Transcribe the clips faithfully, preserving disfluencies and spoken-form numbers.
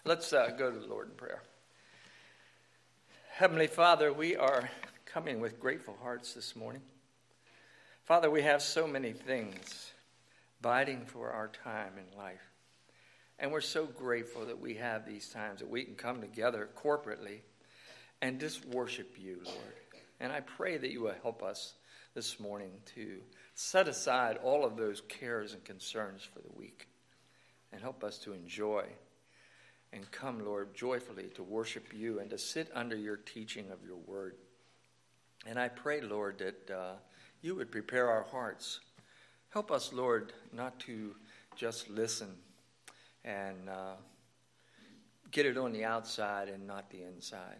Let's uh, go to the Lord in prayer. Heavenly Father, we are coming with grateful hearts this morning. Father, we have so many things biting for our time in life. And we're so grateful that we have these times that we can come together corporately and just worship you, Lord. And I pray that you will help us this morning to set aside all of those cares and concerns for the week and help us to enjoy and come, Lord, joyfully to worship you and to sit under your teaching of your word. And I pray, Lord, that uh, you would prepare our hearts. Help us, Lord, not to just listen and uh, get it on the outside and not the inside.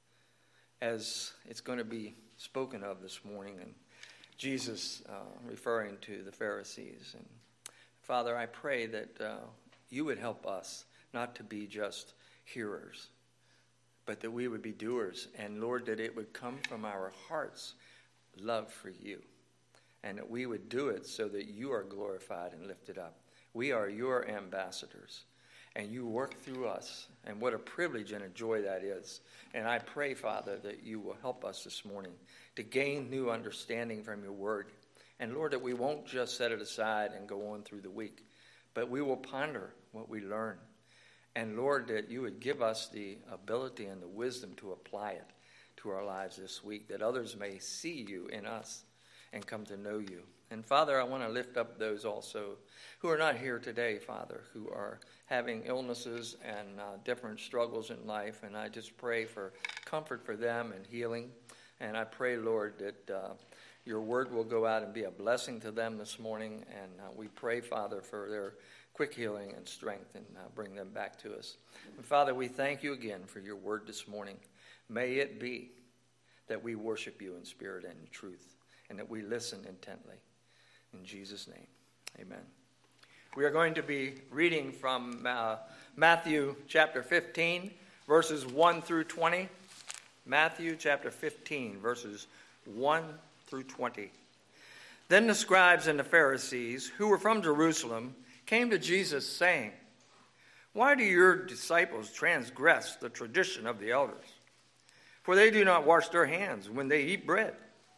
As it's going to be spoken of this morning, and Jesus uh, referring to the Pharisees. And Father, I pray that uh, you would help us not to be just hearers, but that we would be doers. And Lord, that it would come from our hearts' love for you, and that we would do it so that you are glorified and lifted up. We are your ambassadors, and you work through us. And what a privilege and a joy that is. And I pray, Father, that you will help us this morning to gain new understanding from your word. And Lord, that we won't just set it aside and go on through the week, but we will ponder what we learn. And Lord, that you would give us the ability and the wisdom to apply it to our lives this week, that others may see you in us and come to know you. And Father, I want to lift up those also who are not here today, Father, who are having illnesses and uh, different struggles in life. And I just pray for comfort for them and healing. And I pray, Lord, that uh, your word will go out and be a blessing to them this morning. And uh, we pray, Father, for their quick healing and strength, and uh, bring them back to us. And Father, we thank you again for your word this morning. May it be that we worship you in spirit and in truth, and that we listen intently. In Jesus' name, amen. We are going to be reading from uh, Matthew chapter fifteen, verses one through twenty. Matthew chapter fifteen, verses one through twenty. Then the scribes and the Pharisees, who were from Jerusalem, came to Jesus, saying, "Why do your disciples transgress the tradition of the elders? For they do not wash their hands when they eat bread."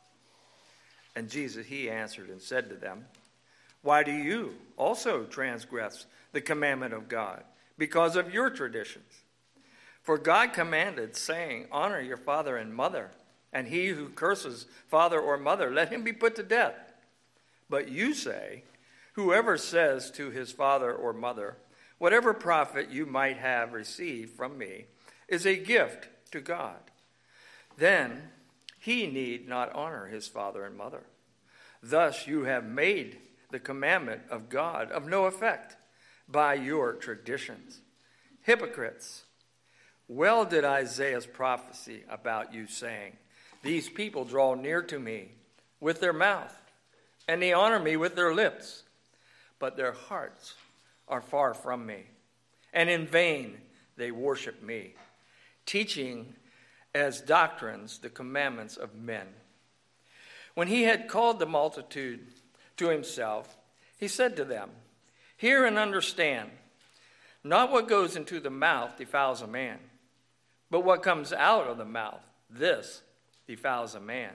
And Jesus, he answered and said to them, "Why do you also transgress the commandment of God because of your traditions? For God commanded, saying, 'Honor your father and mother, and he who curses father or mother, let him be put to death.' But you say, 'Whoever says to his father or mother, whatever profit you might have received from me is a gift to God, then he need not honor his father and mother. Thus you have made the commandment of God of no effect by your traditions. Hypocrites! Well did Isaiah prophesy about you, saying, 'These people draw near to me with their mouth, and they honor me with their lips, but their hearts are far from me, and in vain they worship me, teaching as doctrines the commandments of men.' When he had called the multitude to himself, he said to them, 'Hear and understand. Not what goes into the mouth defiles a man, but what comes out of the mouth, this defiles a man.'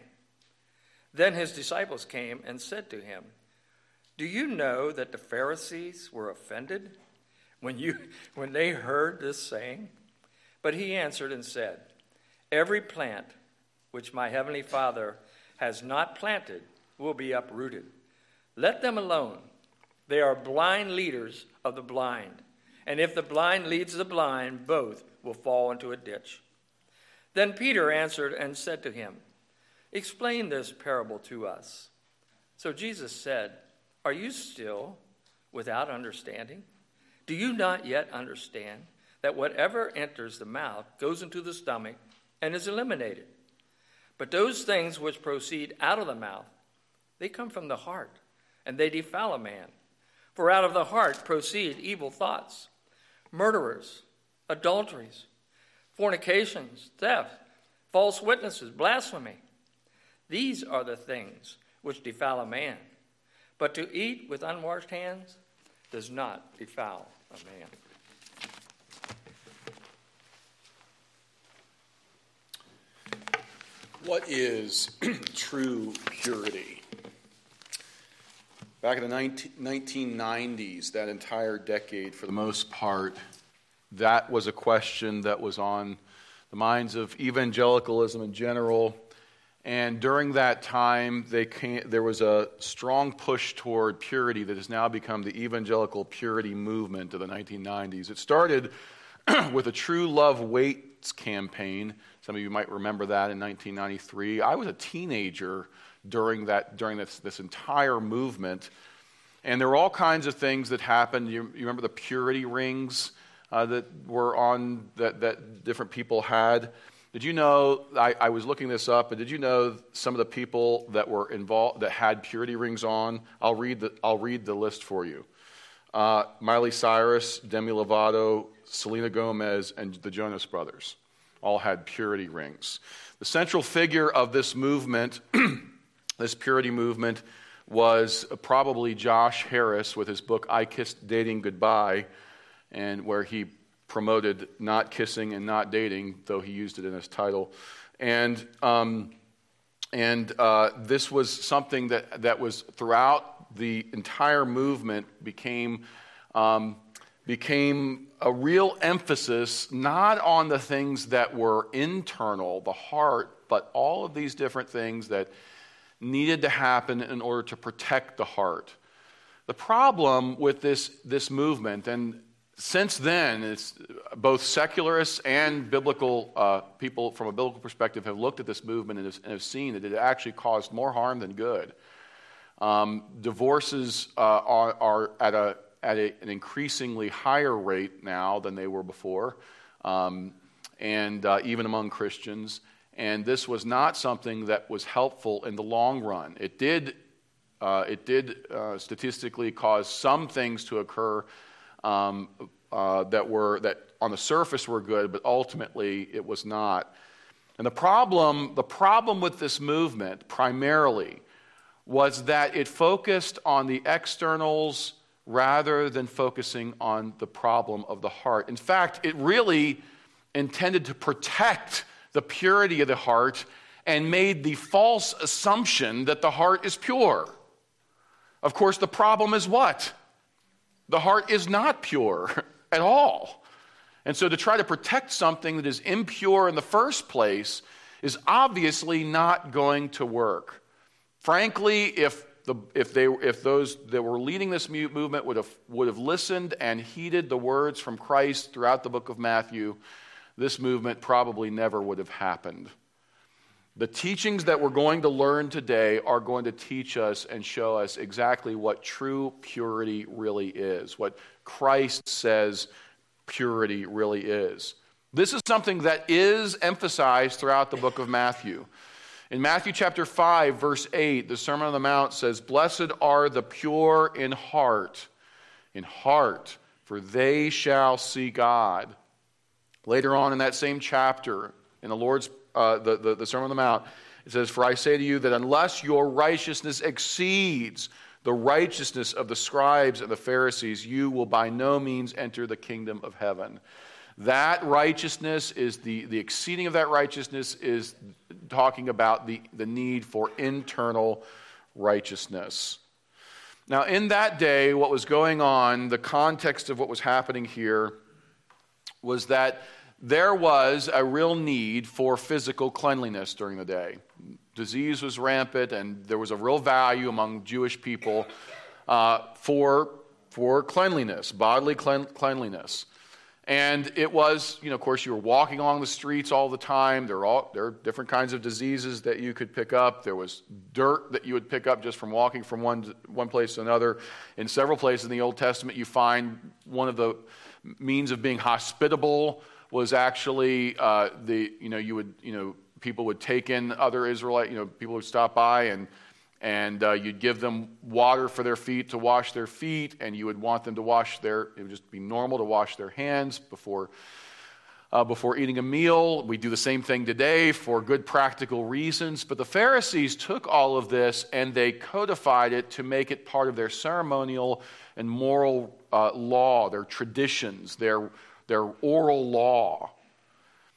Then his disciples came and said to him, 'Do you know that the Pharisees were offended when you when they heard this saying?' But he answered and said, 'Every plant which my heavenly Father has not planted will be uprooted. Let them alone. They are blind leaders of the blind. And if the blind leads the blind, both will fall into a ditch.' Then Peter answered and said to him, 'Explain this parable to us.' So Jesus said, 'Are you still without understanding? Do you not yet understand that whatever enters the mouth goes into the stomach and is eliminated? But those things which proceed out of the mouth, they come from the heart, and they defile a man. For out of the heart proceed evil thoughts, murderers, adulteries, fornications, theft, false witnesses, blasphemy. These are the things which defile a man. But to eat with unwashed hands does not defile a man.'" What is true purity? Back in the nineteen nineties, that entire decade, for the most part, that was a question that was on the minds of evangelicalism in general. And during that time, they came, there was a strong push toward purity that has now become the evangelical purity movement of the nineteen nineties. It started with a True Love Waits campaign. Some of you might remember that in nineteen ninety-three. I was a teenager during that during this, this entire movement. And there were all kinds of things that happened. You, you remember the purity rings uh, that were on, that, that different people had? Did you know, I, I was looking this up, and did you know some of the people that were involved, that had purity rings on? I'll read the, I'll read the list for you. Uh, Miley Cyrus, Demi Lovato, Selena Gomez, and the Jonas Brothers all had purity rings. The central figure of this movement, this purity movement, was probably Josh Harris with his book, I Kissed Dating Goodbye, and where he promoted not kissing and not dating, though he used it in his title. And um, and uh, this was something that, that was throughout the entire movement became um, became a real emphasis not on the things that were internal, the heart, but all of these different things that needed to happen in order to protect the heart. The problem with this, this movement, and since then, it's both secularists and biblical uh, people from a biblical perspective have looked at this movement and have, and have seen that it actually caused more harm than good. Um, divorces uh, are, are at, a, at a, an increasingly higher rate now than they were before, um, and uh, even among Christians. And this was not something that was helpful in the long run. It did, uh, it did uh, statistically cause some things to occur Um, uh, that were that on the surface were good, but ultimately it was not. And the problem, the problem with this movement primarily was that it focused on the externals rather than focusing on the problem of the heart. In fact, it really intended to protect the purity of the heart and made the false assumption that the heart is pure. Of course, the problem is what? The heart is not pure at all. And so to try to protect something that is impure in the first place is obviously not going to work. Frankly, if the if they if those that were leading this movement would have would have listened and heeded the words from Christ throughout the book of Matthew, this movement probably never would have happened. The teachings that we're going to learn today are going to teach us and show us exactly what true purity really is, what Christ says purity really is. This is something that is emphasized throughout the book of Matthew. In Matthew chapter five, verse eight, the Sermon on the Mount says, "Blessed are the pure in heart, in heart, for they shall see God." Later on in that same chapter, in the Lord's Uh, the, the, the Sermon on the Mount, it says, "For I say to you that unless your righteousness exceeds the righteousness of the scribes and the Pharisees, you will by no means enter the kingdom of heaven." That righteousness is, the, the exceeding of that righteousness is talking about the, the need for internal righteousness. Now, in that day, what was going on, the context of what was happening here was that there was a real need for physical cleanliness during the day. Disease was rampant, and there was a real value among Jewish people uh, for, for cleanliness, bodily clean, cleanliness. And it was, you know, of course, you were walking along the streets all the time. There are, all, there are different kinds of diseases that you could pick up. There was dirt that you would pick up just from walking from one, one place to another. In several places in the Old Testament, you find one of the means of being hospitable was actually uh, the you know you would you know people would take in other Israelite you know people would stop by and and uh, you'd give them water for their feet to wash their feet, and you would want them to wash their it would just be normal to wash their hands before uh, before eating a meal. We do the same thing today for good practical reasons. But the Pharisees took all of this and they codified it to make it part of their ceremonial and moral uh, law, their traditions, their their oral law.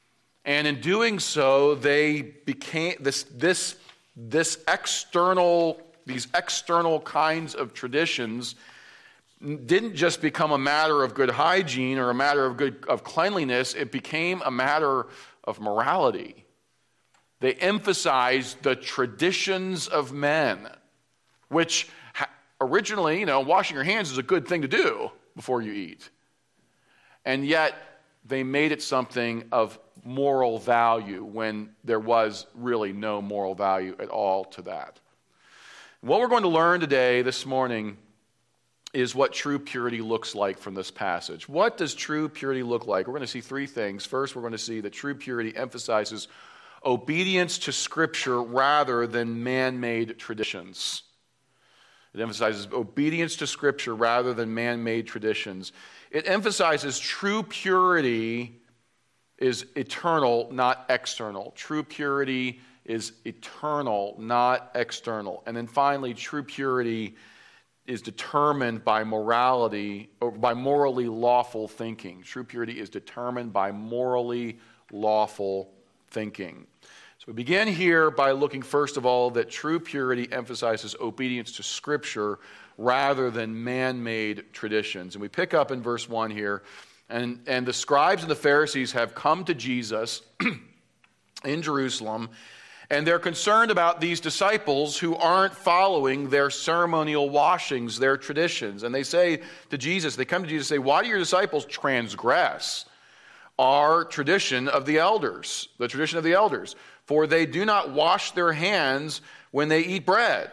And in doing so, they became this this this external these external kinds of traditions didn't just become a matter of good hygiene or a matter of good of cleanliness. It became a matter of morality. They emphasized the traditions of men, which originally, you know, washing your hands is a good thing to do before you eat. And yet, they made it something of moral value when there was really no moral value at all to that. What we're going to learn today, this morning, is what true purity looks like from this passage. What does true purity look like? We're going to see three things. First, we're going to see that true purity emphasizes obedience to Scripture rather than man-made traditions. It emphasizes obedience to Scripture rather than man-made traditions. It emphasizes true purity is eternal, not external. True purity is eternal, not external. And then finally, true purity is determined by morality, or by morally lawful thinking. True purity is determined by morally lawful thinking. So we begin here by looking, first of all, that true purity emphasizes obedience to Scripture rather than man-made traditions. And we pick up in verse one here, and, and the scribes and the Pharisees have come to Jesus in Jerusalem, and they're concerned about these disciples who aren't following their ceremonial washings, their traditions. And they say to Jesus, they come to Jesus and say, why do your disciples transgress our tradition of the elders, the tradition of the elders? For they do not wash their hands when they eat bread.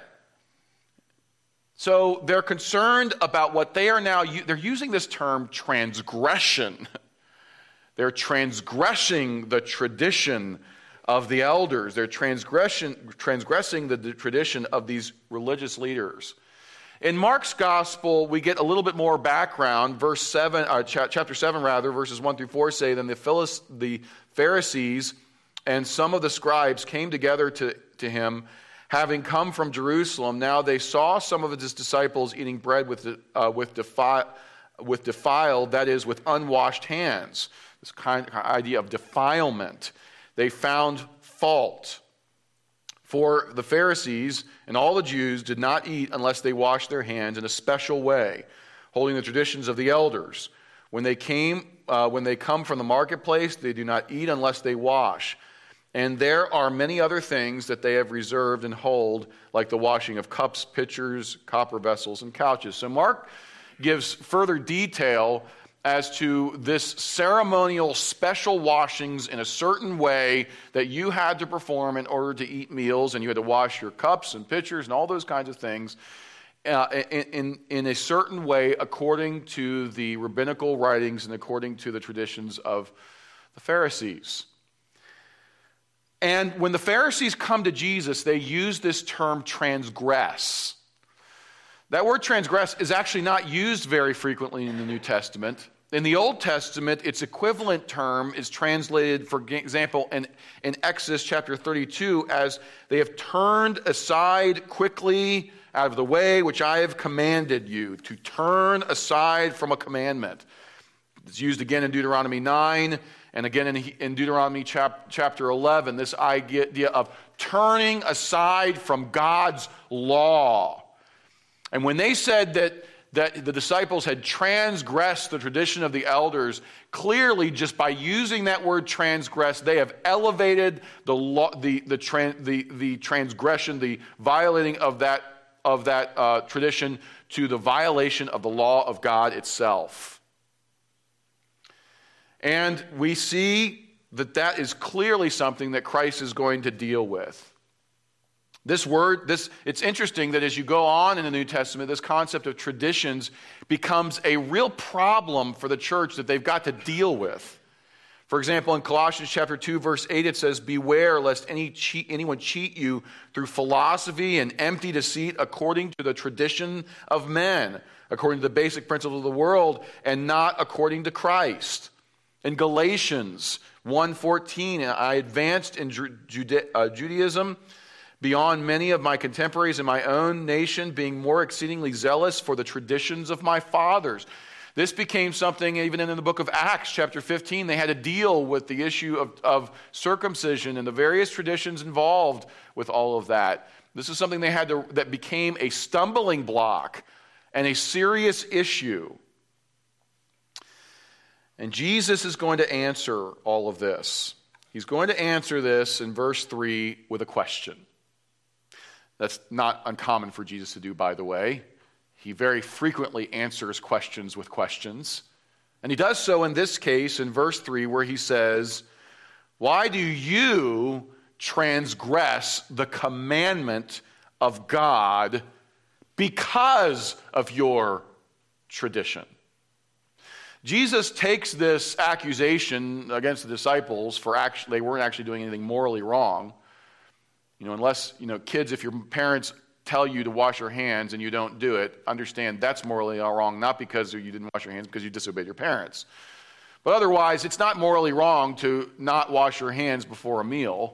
So they're concerned about what they are now, they're using this term transgression. They're transgressing the tradition of the elders. They're transgression, transgressing the, the tradition of these religious leaders. In Mark's gospel, we get a little bit more background. Verse seven, uh, ch- chapter seven, rather, verses one through four say, then the, Philis, the Pharisees and some of the scribes came together to, to him, having come from Jerusalem. Now they saw some of his disciples eating bread with uh, with, defi- with defiled, that is, with unwashed hands. This kind of idea of defilement. They found fault. For the Pharisees and all the Jews did not eat unless they washed their hands in a special way, holding the traditions of the elders. When they came, uh, when they come from the marketplace, they do not eat unless they wash. And there are many other things that they have reserved and hold, like the washing of cups, pitchers, copper vessels, and couches. So Mark gives further detail as to this ceremonial special washings in a certain way that you had to perform in order to eat meals, and you had to wash your cups and pitchers and all those kinds of things uh, in, in, in a certain way according to the rabbinical writings and according to the traditions of the Pharisees. And when the Pharisees come to Jesus, they use this term transgress. That word transgress is actually not used very frequently in the New Testament. In the Old Testament, its equivalent term is translated, for example, in, in Exodus chapter thirty-two, as they have turned aside quickly out of the way which I have commanded you, to turn aside from a commandment. It's used again in Deuteronomy nine, and again in, in Deuteronomy chap, chapter eleven, this idea of turning aside from God's law. And when they said that, that the disciples had transgressed the tradition of the elders, clearly just by using that word transgress, they have elevated the law, the the, tran, the the transgression, the violating of that of that uh, tradition to the violation of the law of God itself. And we see that that is clearly something that Christ is going to deal with. This word, this it's interesting that as you go on in the New Testament, this concept of traditions becomes a real problem for the church that they've got to deal with. For example, in Colossians chapter two, verse eight, it says, beware lest any cheat, anyone cheat you through philosophy and empty deceit according to the tradition of men, according to the basic principles of the world, and not according to Christ. In Galatians one fourteen, I advanced in Jude- uh, Judaism beyond many of my contemporaries in my own nation, being more exceedingly zealous for the traditions of my fathers. This became something even in the book of Acts, chapter fifteen. They had to deal with the issue of, of circumcision and the various traditions involved with all of that. This is something they had to, that became a stumbling block and a serious issue. And Jesus is going to answer all of this. He's going to answer this in verse three with a question. That's not uncommon for Jesus to do, by the way. He very frequently answers questions with questions. And he does so in this case in verse three, where he says, "Why do you transgress the commandment of God because of your tradition?" Jesus takes this accusation against the disciples for actually, they weren't actually doing anything morally wrong. You know, unless, you know, kids, if your parents tell you to wash your hands and you don't do it, understand that's morally wrong, not because you didn't wash your hands, because you disobeyed your parents. But otherwise, it's not morally wrong to not wash your hands before a meal.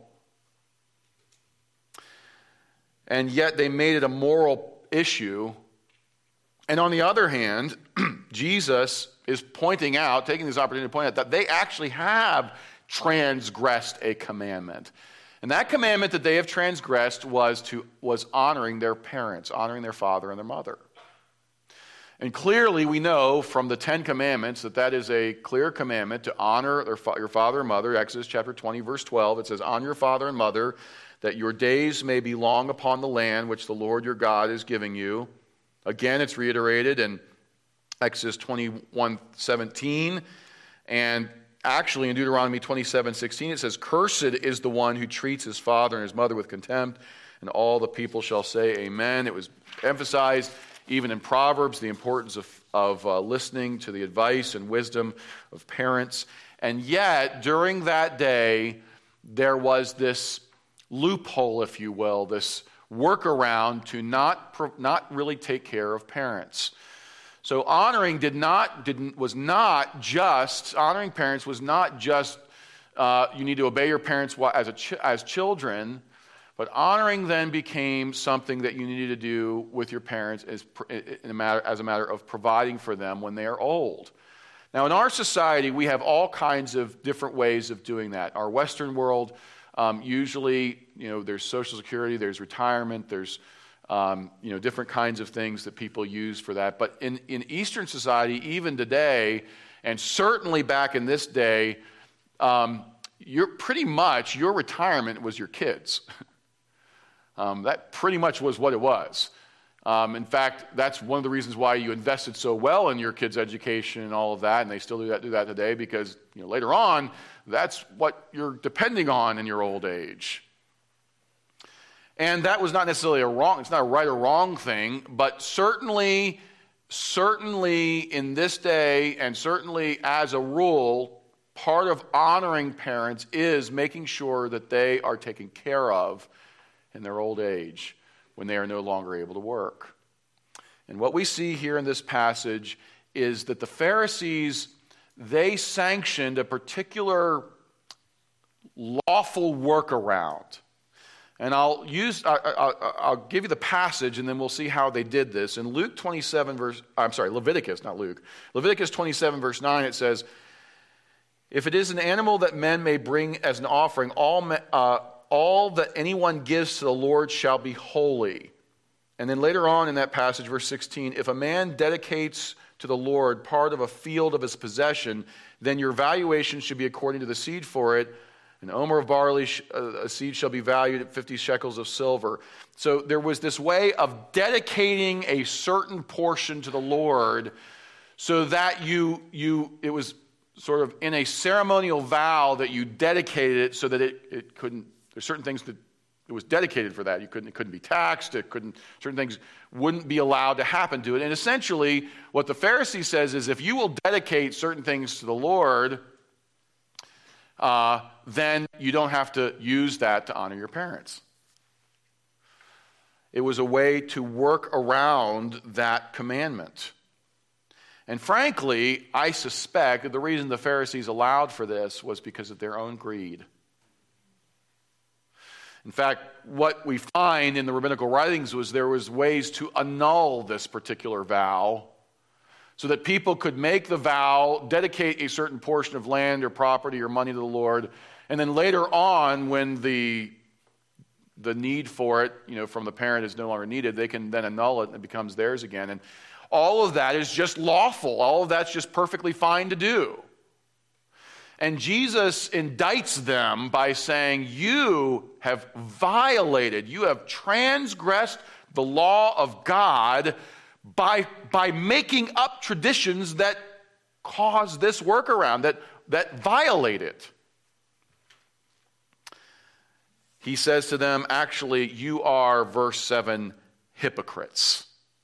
And yet they made it a moral issue. And on the other hand, Jesus is pointing out, taking this opportunity to point out that they actually have transgressed a commandment. And that commandment that they have transgressed was to was honoring their parents, honoring their father and their mother. And clearly we know from the Ten Commandments that that is a clear commandment to honor their, your father and mother. Exodus chapter twenty, verse twelve, it says, "Honor your father and mother, that your days may be long upon the land which the Lord your God is giving you." Again, it's reiterated in Exodus twenty-one seventeen, and actually in Deuteronomy twenty-seven sixteen, it says, "Cursed is the one who treats his father and his mother with contempt," and all the people shall say amen. It was emphasized even in Proverbs, the importance of, of uh, listening to the advice and wisdom of parents. And yet, during that day, there was this loophole, if you will, this workaround to not, not really take care of parents. So honoring did not didn't was not just honoring parents was not just uh, you need to obey your parents as a ch- as children, but honoring then became something that you needed to do with your parents as in a matter as a matter of providing for them when they are old. Now, in our society, we have all kinds of different ways of doing that. Our Western world, um, usually, you know, there's Social Security, there's retirement, there's Um, you know, different kinds of things that people use for that. But in, in Eastern society, even today, and certainly back in this day, um, you're pretty much, your retirement was your kids. um, that pretty much was what it was. Um, in fact, that's one of the reasons why you invested so well in your kids' education and all of that, and they still do that, do that today, because you know, later on, that's what you're depending on in your old age. And that was not necessarily a wrong, it's not a right or wrong thing, but certainly, certainly in this day, and certainly as a rule, part of honoring parents is making sure that they are taken care of in their old age when they are no longer able to work. And what we see here in this passage is that the Pharisees, they sanctioned a particular lawful workaround. And I'll use, I, I, I'll give you the passage, and then we'll see how they did this. In Luke twenty-seven, verse, I'm sorry, Leviticus, not Luke. Leviticus twenty-seven, verse nine, it says, "If it is an animal that men may bring as an offering, all, uh, all that anyone gives to the Lord shall be holy." And then later on in that passage, verse sixteen, "If a man dedicates to the Lord part of a field of his possession, then your valuation should be according to the seed for it. An omer of barley, a seed shall be valued at fifty shekels of silver." So there was this way of dedicating a certain portion to the Lord so that you, you it was sort of in a ceremonial vow that you dedicated it so that it, it couldn't, there's certain things that it was dedicated for that. You couldn't, it couldn't be taxed, it couldn't, certain things wouldn't be allowed to happen to it. And essentially what the Pharisee says is if you will dedicate certain things to the Lord, Uh, then you don't have to use that to honor your parents. It was a way to work around that commandment. And frankly, I suspect that the reason the Pharisees allowed for this was because of their own greed. In fact, what we find in the rabbinical writings was there was ways to annul this particular vow so that people could make the vow, dedicate a certain portion of land or property or money to the Lord, and then later on, when the the need for it, you know, from the parent is no longer needed, they can then annul it and it becomes theirs again. And all of that is just lawful. All of that's just perfectly fine to do. And Jesus indicts them by saying, you have violated, you have transgressed the law of God by, by making up traditions that cause this workaround, that, that violate it. He says to them, actually, you are, verse seven, hypocrites.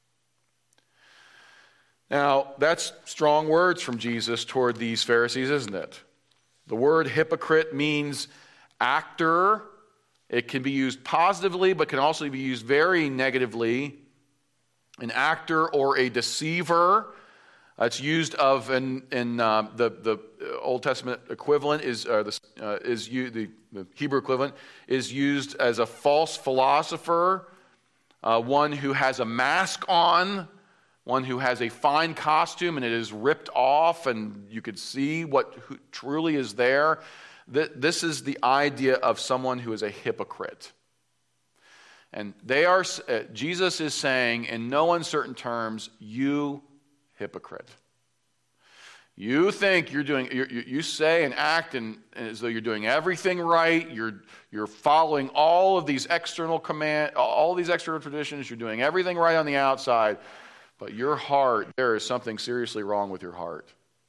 Now, that's strong words from Jesus toward these Pharisees, isn't it? The word hypocrite means actor. It can be used positively, but can also be used very negatively. An actor or a deceiver. Uh, it's used of in, in uh, the the Old Testament equivalent is uh, the uh, is you the, the Hebrew equivalent is used as a false philosopher, uh, one who has a mask on, one who has a fine costume and it is ripped off and you could see what who truly is there. This is the idea of someone who is a hypocrite. And they are. Uh, Jesus is saying in no uncertain terms, you hypocrite. You think you're doing, you you say and act and, as though you're doing everything right. You're you're following all of these external command, all these external traditions. You're doing everything right on the outside, but your heart, there is something seriously wrong with your heart.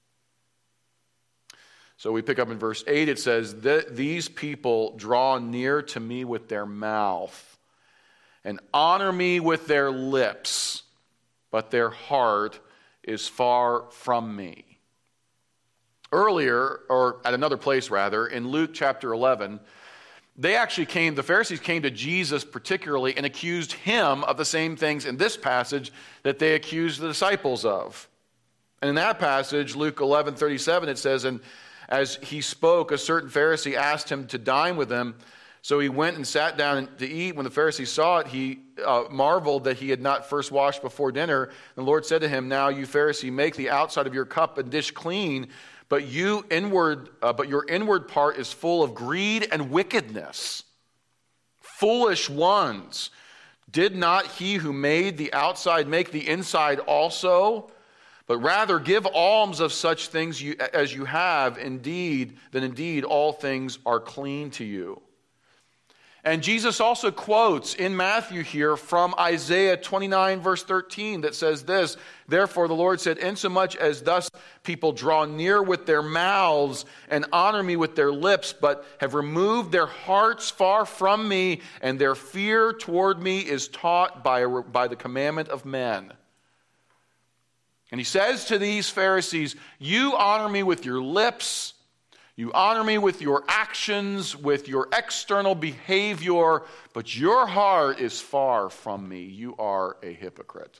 So we pick up in verse eight. It says, "These people draw near to me with their mouth and honor me with their lips, but their heart is far from me." Earlier, or at another place rather, in Luke chapter eleven, they actually came, the Pharisees came to Jesus particularly and accused him of the same things in this passage that they accused the disciples of. And in that passage, Luke eleven thirty-seven, it says, "And as he spoke, a certain Pharisee asked him to dine with him. So he went and sat down to eat. When the Pharisee saw it, he uh, marveled that he had not first washed before dinner. And the Lord said to him, 'Now you Pharisee, make the outside of your cup and dish clean, but you inward, uh, but your inward part is full of greed and wickedness. Foolish ones, did not he who made the outside make the inside also? But rather give alms of such things you, as you have, indeed, then indeed all things are clean to you.'" And Jesus also quotes in Matthew here from Isaiah twenty-nine, verse thirteen, that says this, "Therefore the Lord said, insomuch as thus people draw near with their mouths and honor me with their lips, but have removed their hearts far from me, and their fear toward me is taught by, by the commandment of men." And he says to these Pharisees, you honor me with your lips, you honor me with your actions, with your external behavior, but your heart is far from me. You are a hypocrite.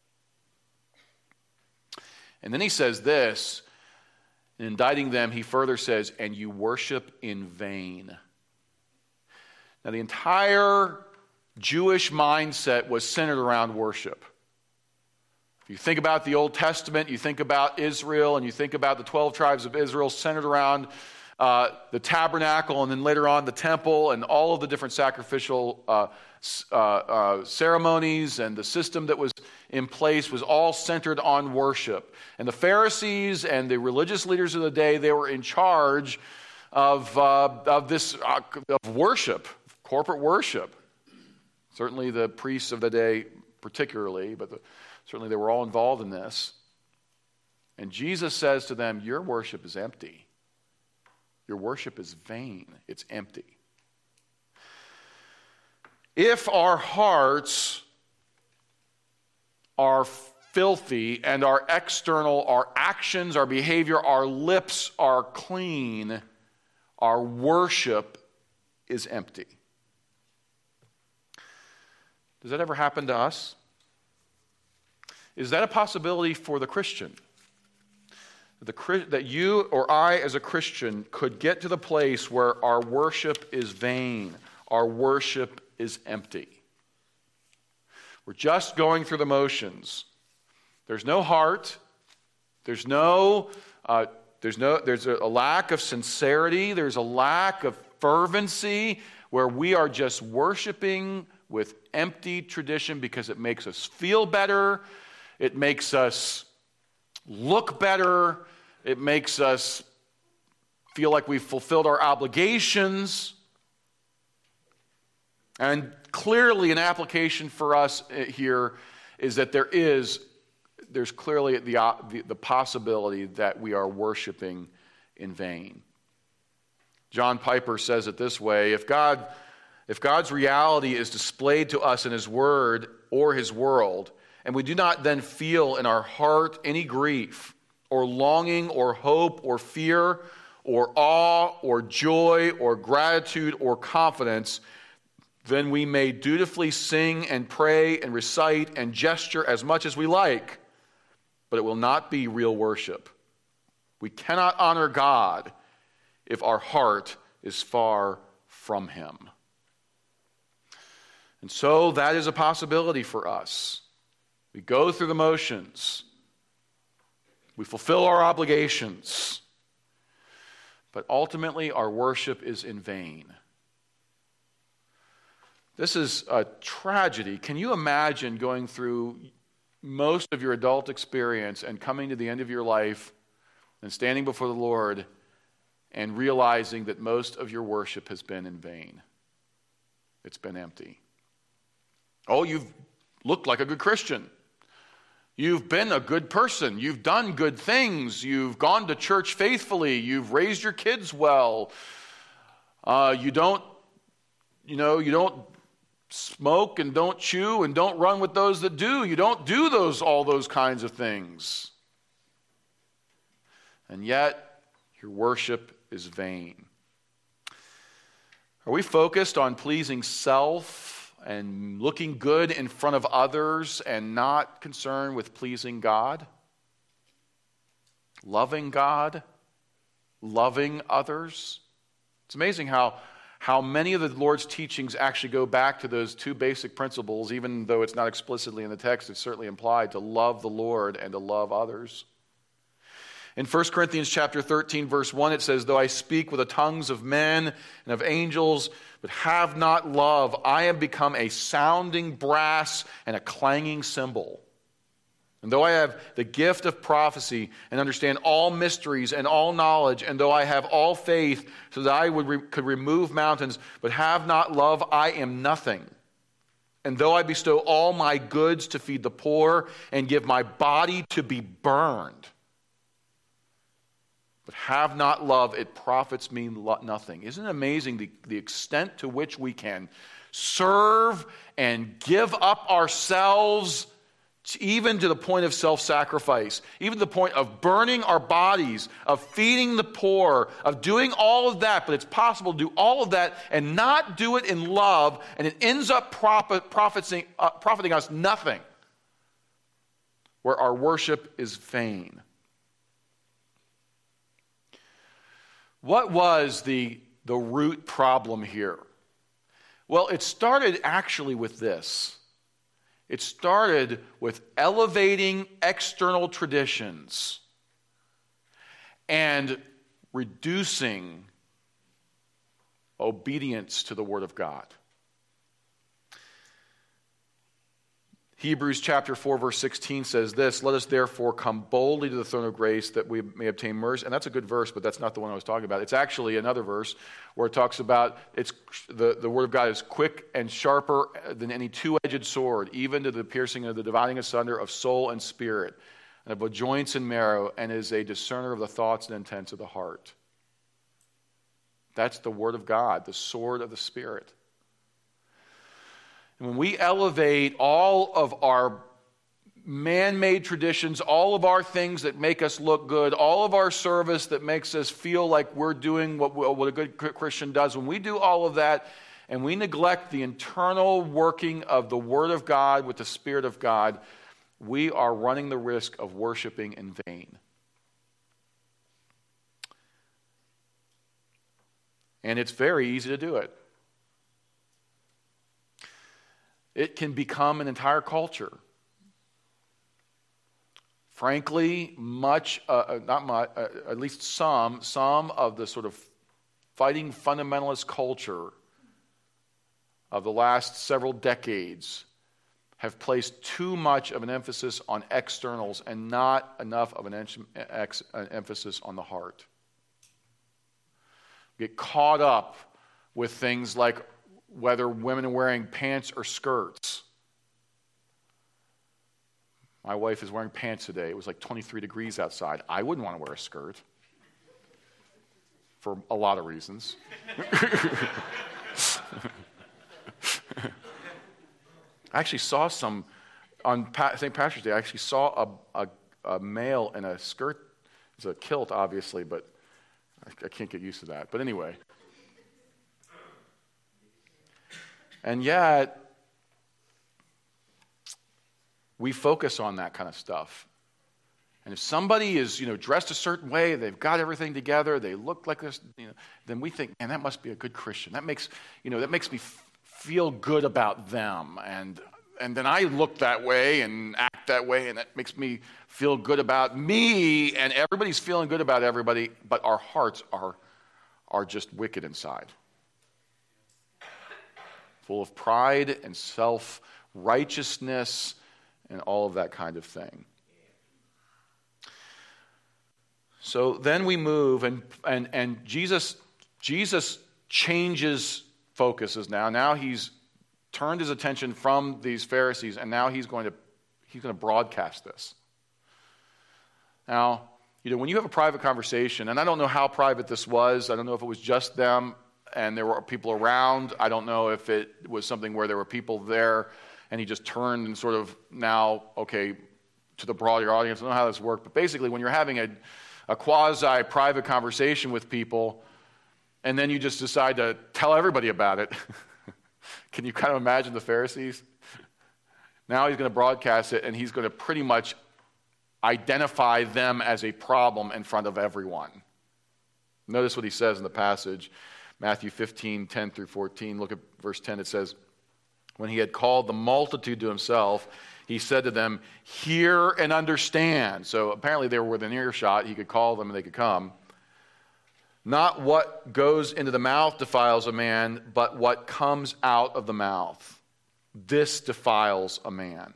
And then he says this, in indicting them, he further says, "And you worship in vain." Now, the entire Jewish mindset was centered around worship. If you think about the Old Testament, you think about Israel, and you think about the twelve tribes of Israel centered around uh, the tabernacle, and then later on the temple, and all of the different sacrificial uh, uh, uh, ceremonies, and the system that was in place was all centered on worship. And the Pharisees and the religious leaders of the day, they were in charge of, uh, of this uh, of worship, corporate worship. Certainly the priests of the day particularly, but the Certainly they were all involved in this. And Jesus says to them, your worship is empty. Your worship is vain. It's empty. If our hearts are filthy and our external, our actions, our behavior, our lips are clean, our worship is empty. Does that ever happen to us? Is that a possibility for the Christian? The, that you or I as a Christian could get to the place where our worship is vain, our worship is empty. We're just going through the motions. There's no heart, There's no, uh, there's no, there's a lack of sincerity. There's a lack of fervency where we are just worshiping with empty tradition because it makes us feel better. It makes us look better. It makes us feel like we've fulfilled our obligations. And clearly an application for us here is that there is, there's clearly the, the, the possibility that we are worshiping in vain. John Piper says it this way: if God, if God's reality is displayed to us in His Word or His world, and we do not then feel in our heart any grief or longing or hope or fear or awe or joy or gratitude or confidence, then we may dutifully sing and pray and recite and gesture as much as we like, but it will not be real worship. We cannot honor God if our heart is far from Him. And so that is a possibility for us. We go through the motions. We fulfill our obligations. But ultimately, our worship is in vain. This is a tragedy. Can you imagine going through most of your adult experience and coming to the end of your life and standing before the Lord and realizing that most of your worship has been in vain? It's been empty. Oh, you've looked like a good Christian. You've been a good person. You've done good things. You've gone to church faithfully. You've raised your kids well. Uh, you don't, you know, you don't smoke and don't chew and don't run with those that do. You don't do those, all those kinds of things. And yet, your worship is vain. Are we focused on pleasing self and looking good in front of others and not concerned with pleasing God? Loving God? Loving others? It's amazing how, how many of the Lord's teachings actually go back to those two basic principles, even though it's not explicitly in the text, it's certainly implied, to love the Lord and to love others. In First Corinthians chapter thirteen, verse one, it says, "Though I speak with the tongues of men and of angels, but have not love, I am become a sounding brass and a clanging cymbal. And though I have the gift of prophecy and understand all mysteries and all knowledge, and though I have all faith so that I would re- could remove mountains, but have not love, I am nothing. And though I bestow all my goods to feed the poor and give my body to be burned, but have not love, it profits me nothing." Isn't it amazing the, the extent to which we can serve and give up ourselves, to, even to the point of self-sacrifice, even to the point of burning our bodies, of feeding the poor, of doing all of that, but it's possible to do all of that and not do it in love, and it ends up profit, profiting, uh, profiting us nothing, where our worship is vain. What was the, the root problem here? Well, it started actually with this. It started with elevating external traditions and reducing obedience to the Word of God. Hebrews chapter four, verse sixteen says this: "Let us therefore come boldly to the throne of grace that we may obtain mercy." And that's a good verse, but that's not the one I was talking about. It's actually another verse where it talks about it's the, the Word of God is quick and sharper than any two-edged sword, even to the piercing of the dividing asunder of soul and spirit, and of both joints and marrow, and is a discerner of the thoughts and intents of the heart. That's the Word of God, the sword of the Spirit. And when we elevate all of our man-made traditions, all of our things that make us look good, all of our service that makes us feel like we're doing what, what a good Christian does, when we do all of that and we neglect the internal working of the Word of God with the Spirit of God, we are running the risk of worshiping in vain. And it's very easy to do it. It can become an entire culture. Frankly, much, uh, not much, uh, at least some, some of the sort of fighting fundamentalist culture of the last several decades have placed too much of an emphasis on externals and not enough of an, en- ex- an emphasis on the heart. Get caught up with things like whether women are wearing pants or skirts. My wife is wearing pants today. It was like twenty-three degrees outside. I wouldn't want to wear a skirt for a lot of reasons. I actually saw some, on Saint Patrick's Day, I actually saw a, a, a male in a skirt. It's a kilt, obviously, but I, I can't get used to that. But anyway. And yet, we focus on that kind of stuff. And if somebody is, you know, dressed a certain way, they've got everything together, they look like this, you know, then we think, man, that must be a good Christian. That makes, you know, that makes me f- feel good about them. And and then I look that way and act that way, and that makes me feel good about me. And everybody's feeling good about everybody, but our hearts are are just wicked inside, full of pride and self-righteousness and all of that kind of thing. So then we move, and and and Jesus Jesus changes focuses now. Now he's turned his attention from these Pharisees, and now he's going to he's going to broadcast this. Now, you know, when you have a private conversation, and I don't know how private this was. I don't know if it was just them and there were people around. I don't know if it was something where there were people there, and he just turned and sort of now, okay, to the broader audience. I don't know how this worked, but basically when you're having a a quasi-private conversation with people, and then you just decide to tell everybody about it. Can you kind of imagine the Pharisees? Now he's going to broadcast it, and he's going to pretty much identify them as a problem in front of everyone. Notice what he says in the passage, Matthew fifteen, ten through fourteen. Look at verse ten. It says, when he had called the multitude to himself, he said to them, hear and understand. So apparently they were within earshot. He could call them and they could come. Not what goes into the mouth defiles a man, but what comes out of the mouth. This defiles a man.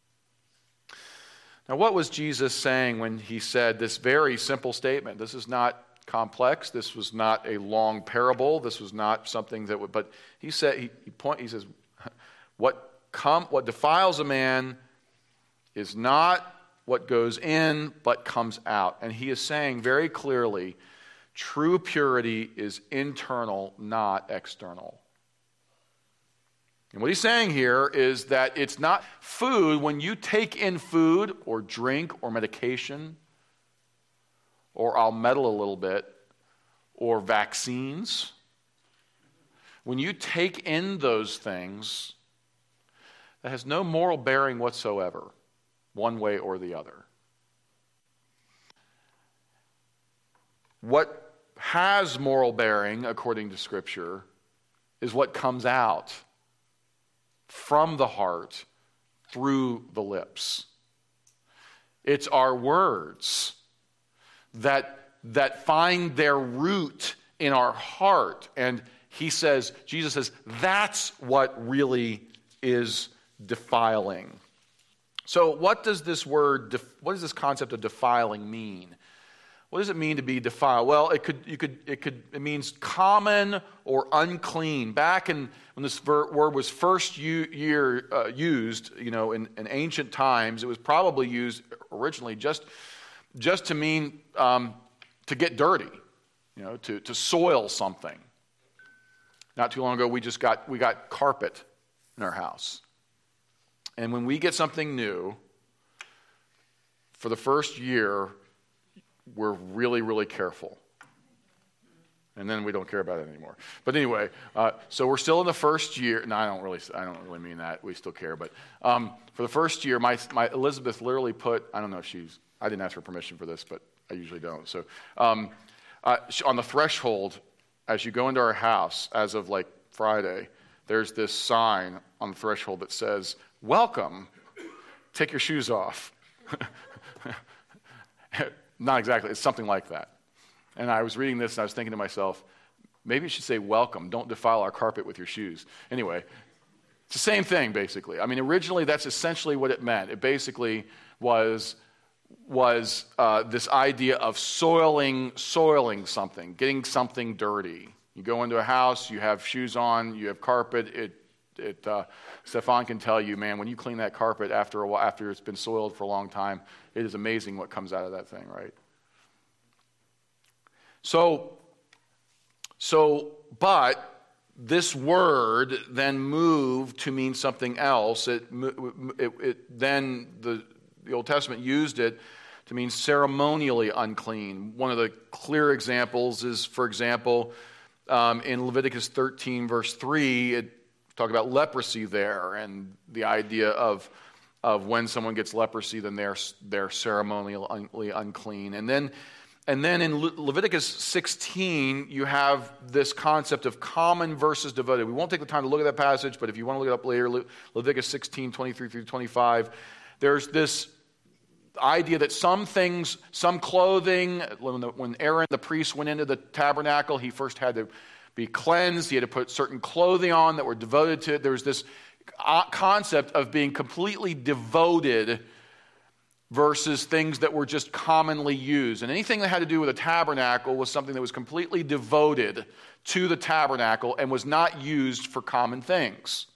Now, what was Jesus saying when he said this very simple statement? This is not complex. This was not a long parable. This was not something that would, but he said, he, he, point, he says, what come, what defiles a man is not what goes in, but comes out. And he is saying very clearly, true purity is internal, not external. And what he's saying here is that it's not food. When you take in food or drink or medication, or I'll meddle a little bit, or vaccines, when you take in those things, that has no moral bearing whatsoever, one way or the other. What has moral bearing, according to Scripture, is what comes out from the heart through the lips. It's our words that, that find their root in our heart. And he says, Jesus says, that's what really is defiling. So what does this word, def- what does this concept of defiling mean? What does it mean to be defiled? Well, it could, you could, it could, it means common or unclean. Back in when this ver- word was first u- year, uh, used, you know, in, in ancient times, it was probably used originally just, just to mean um, to get dirty, you know, to, to soil something. Not too long ago, we just got we got carpet in our house. And when we get something new, for the first year, we're really, really careful. And then we don't care about it anymore. But anyway, uh, so we're still in the first year. No, I don't really I don't really mean that. We still care. But um, for the first year, my, my Elizabeth literally put, I don't know if she's, I didn't ask for permission for this, but I usually don't. So um, uh, on the threshold, as you go into our house, as of like Friday, there's this sign on the threshold that says, welcome, take your shoes off. Not exactly. It's something like that. And I was reading this and I was thinking to myself, maybe you should say welcome. Don't defile our carpet with your shoes. Anyway, it's the same thing, basically. I mean, originally that's essentially what it meant. It basically was was uh, this idea of soiling, soiling something, getting something dirty. You go into a house, you have shoes on, you have carpet. It, it. Uh, Stefan can tell you, man, when you clean that carpet after a while, after it's been soiled for a long time, it is amazing what comes out of that thing, right? So, so, but this word then moved to mean something else. It, it, it then the, the Old Testament used it to mean ceremonially unclean. One of the clear examples is, for example, um, in Leviticus thirteen, verse three, it talks about leprosy there, and the idea of of when someone gets leprosy, then they're they're ceremonially unclean. And then, and then in Le- Leviticus sixteen, you have this concept of common versus devoted. We won't take the time to look at that passage, but if you want to look it up later, Le- Leviticus sixteen, twenty-three through twenty-five, there's this idea that some things, some clothing, when, the, when Aaron the priest went into the tabernacle, he first had to be cleansed. He had to put certain clothing on that were devoted to it. There was this concept of being completely devoted versus things that were just commonly used. And anything that had to do with a tabernacle was something that was completely devoted to the tabernacle and was not used for common things.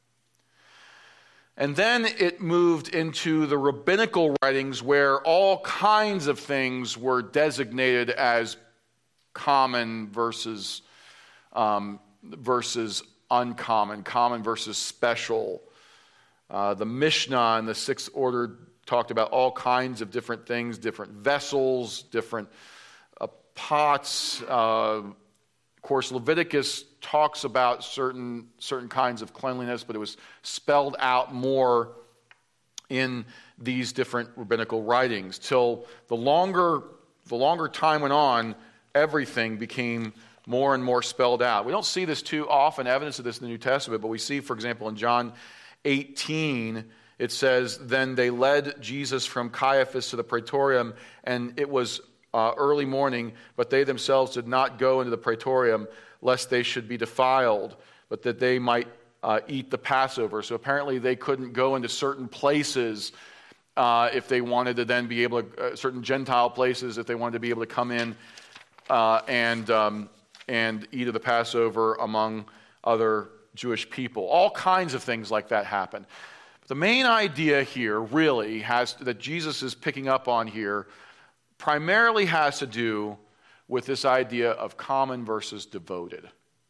And then it moved into the rabbinical writings where all kinds of things were designated as common versus um, versus uncommon, common versus special. Uh, the Mishnah in the Sixth Order talked about all kinds of different things, different vessels, different uh, pots. Uh, of course, Leviticus talks about certain certain kinds of cleanliness, but it was spelled out more in these different rabbinical writings. Till the longer the longer time went on, everything became more and more spelled out. We don't see this too often, evidence of this in the New Testament, but we see, for example, in John eighteen, it says, "Then they led Jesus from Caiaphas to the praetorium, and it was uh, early morning, but they themselves did not go into the praetorium, lest they should be defiled, but that they might uh, eat the Passover." So apparently they couldn't go into certain places uh, if they wanted to then be able to, uh, certain Gentile places, if they wanted to be able to come in uh, and um, and eat of the Passover among other Jewish people. All kinds of things like that happen. But the main idea here really has that Jesus is picking up on here primarily has to do with this idea of common versus devoted.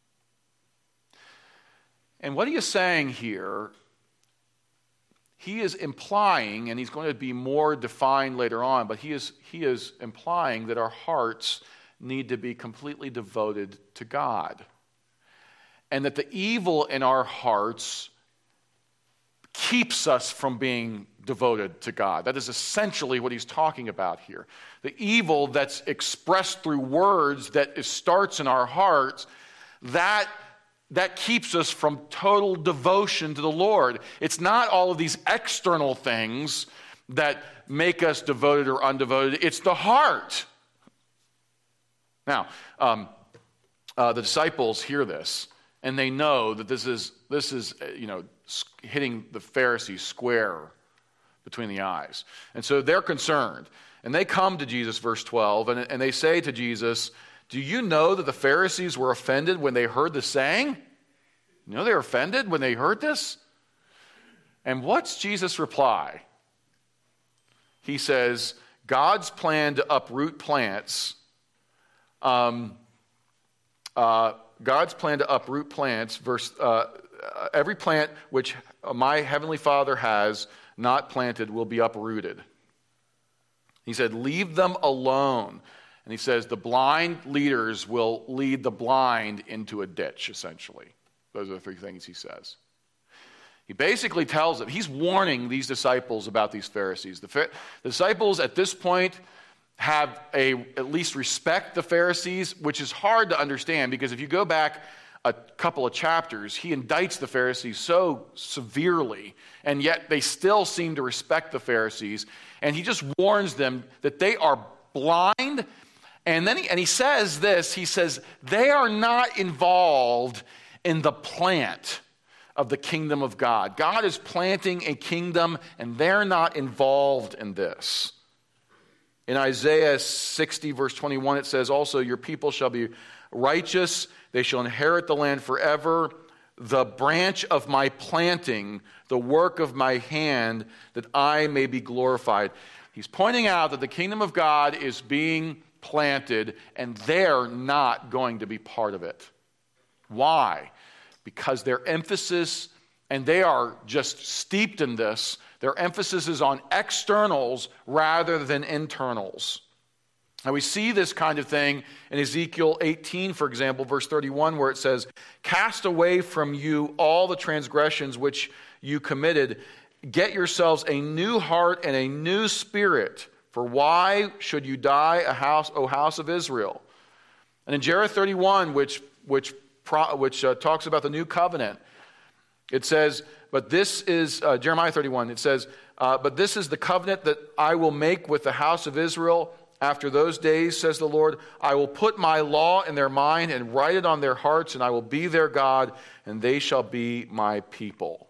And what he is saying here, he is implying, and he's going to be more defined later on, but he is he is implying that our hearts need to be completely devoted to God. And that the evil in our hearts keeps us from being devoted to God. That is essentially what he's talking about here. The evil that's expressed through words that it starts in our hearts, that, that keeps us from total devotion to the Lord. It's not all of these external things that make us devoted or undevoted. It's the heart. Now, um, uh, the disciples hear this, and they know that this is, this is, you know, hitting the Pharisees square between the eyes. And so they're concerned. And they come to Jesus, verse twelve, and, and they say to Jesus, "Do you know that the Pharisees were offended when they heard the saying?" You know they were offended when they heard this? And what's Jesus' reply? He says, God's plan to uproot plants, um, uh, God's plan to uproot plants, verse, uh, every plant which my heavenly Father has not planted will be uprooted. He said, leave them alone. And he says, the blind leaders will lead the blind into a ditch, essentially. Those are the three things he says. He basically tells them, he's warning these disciples about these Pharisees. The, the disciples at this point have a, at least respect the Pharisees, which is hard to understand because if you go back a couple of chapters, he indicts the Pharisees so severely, and yet they still seem to respect the Pharisees. And he just warns them that they are blind. And then he, and he says this, he says, they are not involved in the plant of the kingdom of God. God is planting a kingdom, and they're not involved in this. In Isaiah sixty, verse twenty-one, it says, also, your people shall be righteous. They shall inherit the land forever. The branch of my planting, the work of my hand, that I may be glorified. He's pointing out that the kingdom of God is being planted, and they're not going to be part of it. Why? Because their emphasis, and they are just steeped in this, their emphasis is on externals rather than internals. Now we see this kind of thing in Ezekiel eighteen, for example, verse thirty-one, where it says, cast away from you all the transgressions which you committed. Get yourselves a new heart and a new spirit. For why should you die, a house, O house of Israel? And in Jeremiah thirty-one, which which which uh, talks about the new covenant, it says, but this is, uh, Jeremiah thirty-one, it says, uh, but this is the covenant that I will make with the house of Israel after those days, says the Lord. I will put my law in their mind and write it on their hearts, and I will be their God, and they shall be my people.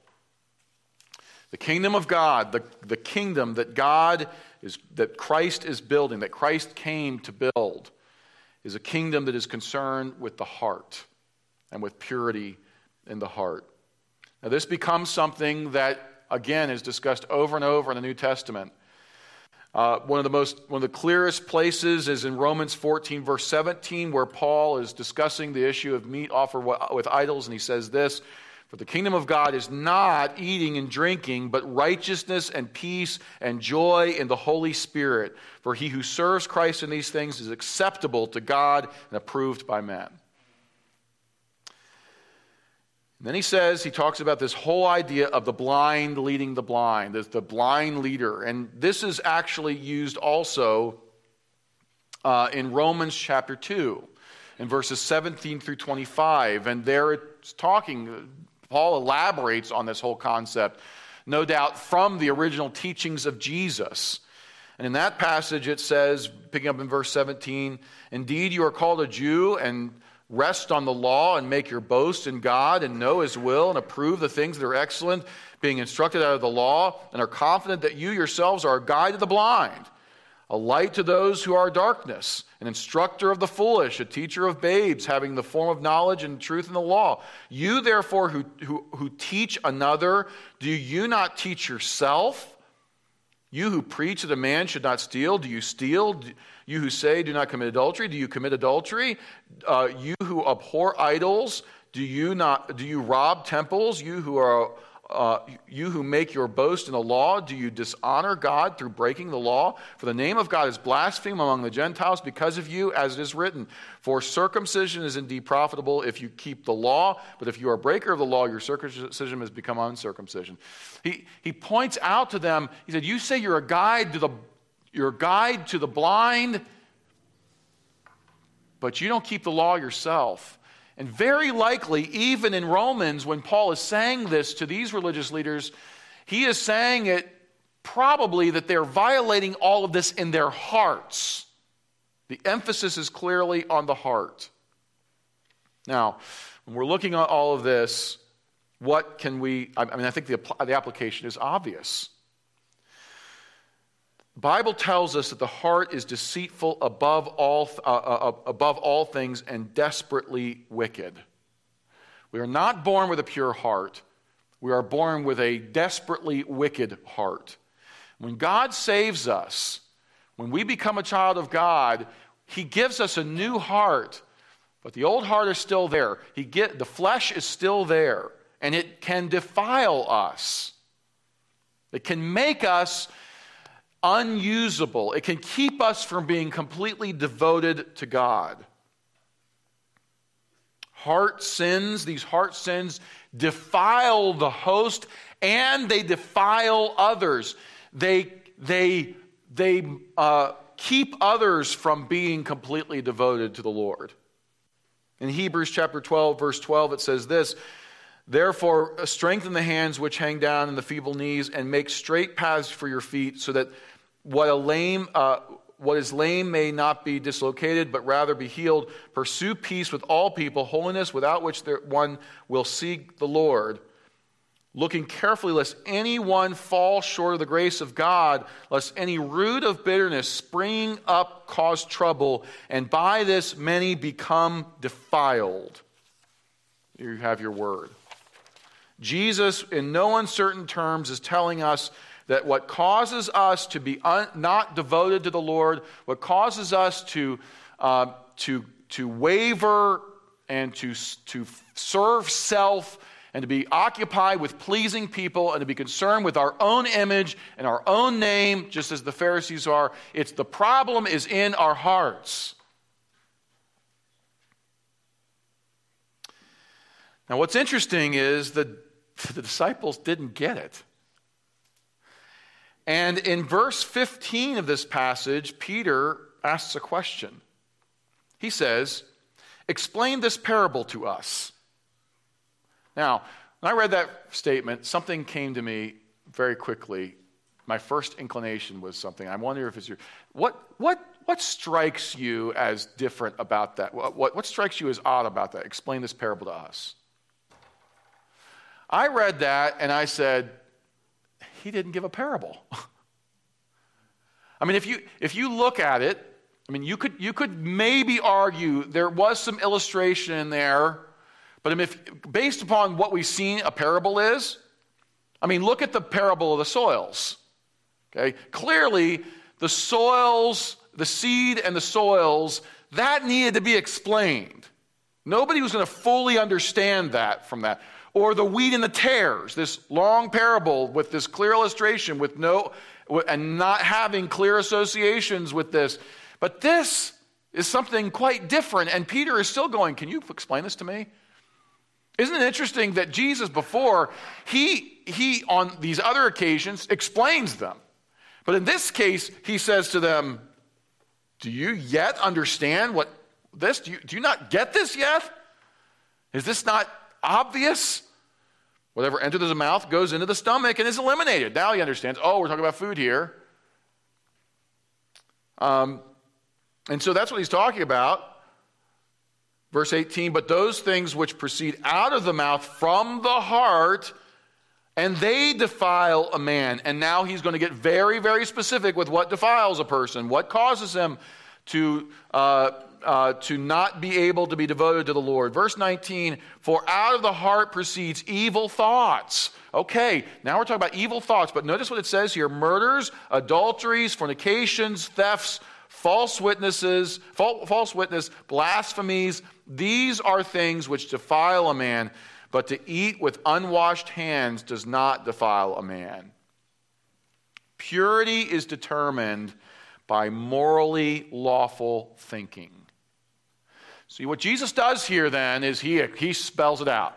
The kingdom of God, the, the kingdom that God is, that Christ is building, that Christ came to build, is a kingdom that is concerned with the heart and with purity in the heart. Now this becomes something that, again, is discussed over and over in the New Testament. Uh, one of the most, one of the clearest places is in Romans fourteen, verse seventeen, where Paul is discussing the issue of meat offered with idols, and he says this, for the kingdom of God is not eating and drinking, but righteousness and peace and joy in the Holy Spirit. For he who serves Christ in these things is acceptable to God and approved by men. And then he says, he talks about this whole idea of the blind leading the blind, the, the blind leader. And this is actually used also uh, in Romans chapter two, in verses seventeen through twenty-five. And there it's talking, Paul elaborates on this whole concept, no doubt from the original teachings of Jesus. And in that passage it says, picking up in verse seventeen, indeed you are called a Jew and rest on the law and make your boast in God and know his will and approve the things that are excellent, being instructed out of the law, and are confident that you yourselves are a guide to the blind, a light to those who are darkness, an instructor of the foolish, a teacher of babes, having the form of knowledge and truth in the law. You therefore who, who, who teach another, do you not teach yourself? You who preach that a man should not steal, do you steal? You who say, do not commit adultery, do you commit adultery? Uh, you who abhor idols, do you not? Do you rob temples? You who are, uh, you who make your boast in the law, do you dishonor God through breaking the law? For the name of God is blasphemed among the Gentiles because of you, as it is written. For circumcision is indeed profitable if you keep the law, but if you are a breaker of the law, your circumcision has become uncircumcision. He he points out to them. He said, "You say you're a guide to the." You're a guide to the blind, but you don't keep the law yourself. And very likely, even in Romans, when Paul is saying this to these religious leaders, he is saying it probably that they're violating all of this in their hearts. The emphasis is clearly on the heart. Now, when we're looking at all of this, what can we, I mean, I think the, the application is obvious. The Bible tells us that the heart is deceitful above all, uh, uh, above all things and desperately wicked. We are not born with a pure heart. We are born with a desperately wicked heart. When God saves us, when we become a child of God, he gives us a new heart, but the old heart is still there. He get, the flesh is still there, and it can defile us. It can make us unusable. It can keep us from being completely devoted to God. Heart sins, these heart sins defile the host, and they defile others. They, they, they uh, keep others from being completely devoted to the Lord. In Hebrews chapter twelve, verse twelve, it says this, therefore strengthen the hands which hang down and the feeble knees, and make straight paths for your feet, so that what a lame, uh, what is lame may not be dislocated, but rather be healed. Pursue peace with all people, holiness without which there, one will seek the Lord. Looking carefully lest anyone fall short of the grace of God, lest any root of bitterness springing up cause trouble, and by this many become defiled. You have your word. Jesus, in no uncertain terms, is telling us that what causes us to be un- not devoted to the Lord, what causes us to uh, to to waver and to to serve self, and to be occupied with pleasing people, and to be concerned with our own image and our own name, just as the Pharisees are. It's the problem is in our hearts. Now, what's interesting is that the disciples didn't get it. And in verse fifteen of this passage, Peter asks a question. He says, explain this parable to us. Now, when I read that statement, something came to me very quickly. My first inclination was something. I wonder if it's your... What what what strikes you as different about that? What, what, what strikes you as odd about that? Explain this parable to us. I read that and I said, he didn't give a parable. I mean, if you if you look at it, I mean, you could you could maybe argue there was some illustration in there. But I mean, if, based upon what we've seen a parable is, I mean, look at the parable of the soils. Okay, clearly the soils, the seed and the soils, that needed to be explained. Nobody was going to fully understand that from that. Or the wheat and the tares, this long parable with this clear illustration with no, and not having clear associations with this. But this is something quite different, and Peter is still going, can you explain this to me? Isn't it interesting that Jesus before, he, he on these other occasions explains them. But in this case, he says to them, do you yet understand what this? Do you, do you not get this yet? Is this not obvious? Whatever enters the mouth goes into the stomach and is eliminated. Now he understands, oh, we're talking about food here. Um, and so that's what he's talking about. Verse eighteen, but those things which proceed out of the mouth from the heart, and they defile a man. And now he's going to get very, very specific with what defiles a person, what causes him to uh, uh, to not be able to be devoted to the Lord. Verse nineteen, for out of the heart proceeds evil thoughts. Okay, now we're talking about evil thoughts, but notice what it says here. Murders, adulteries, fornications, thefts, false witnesses, false witness, blasphemies. These are things which defile a man, but to eat with unwashed hands does not defile a man. Purity is determined by morally lawful thinking. See, what Jesus does here then is he, he spells it out.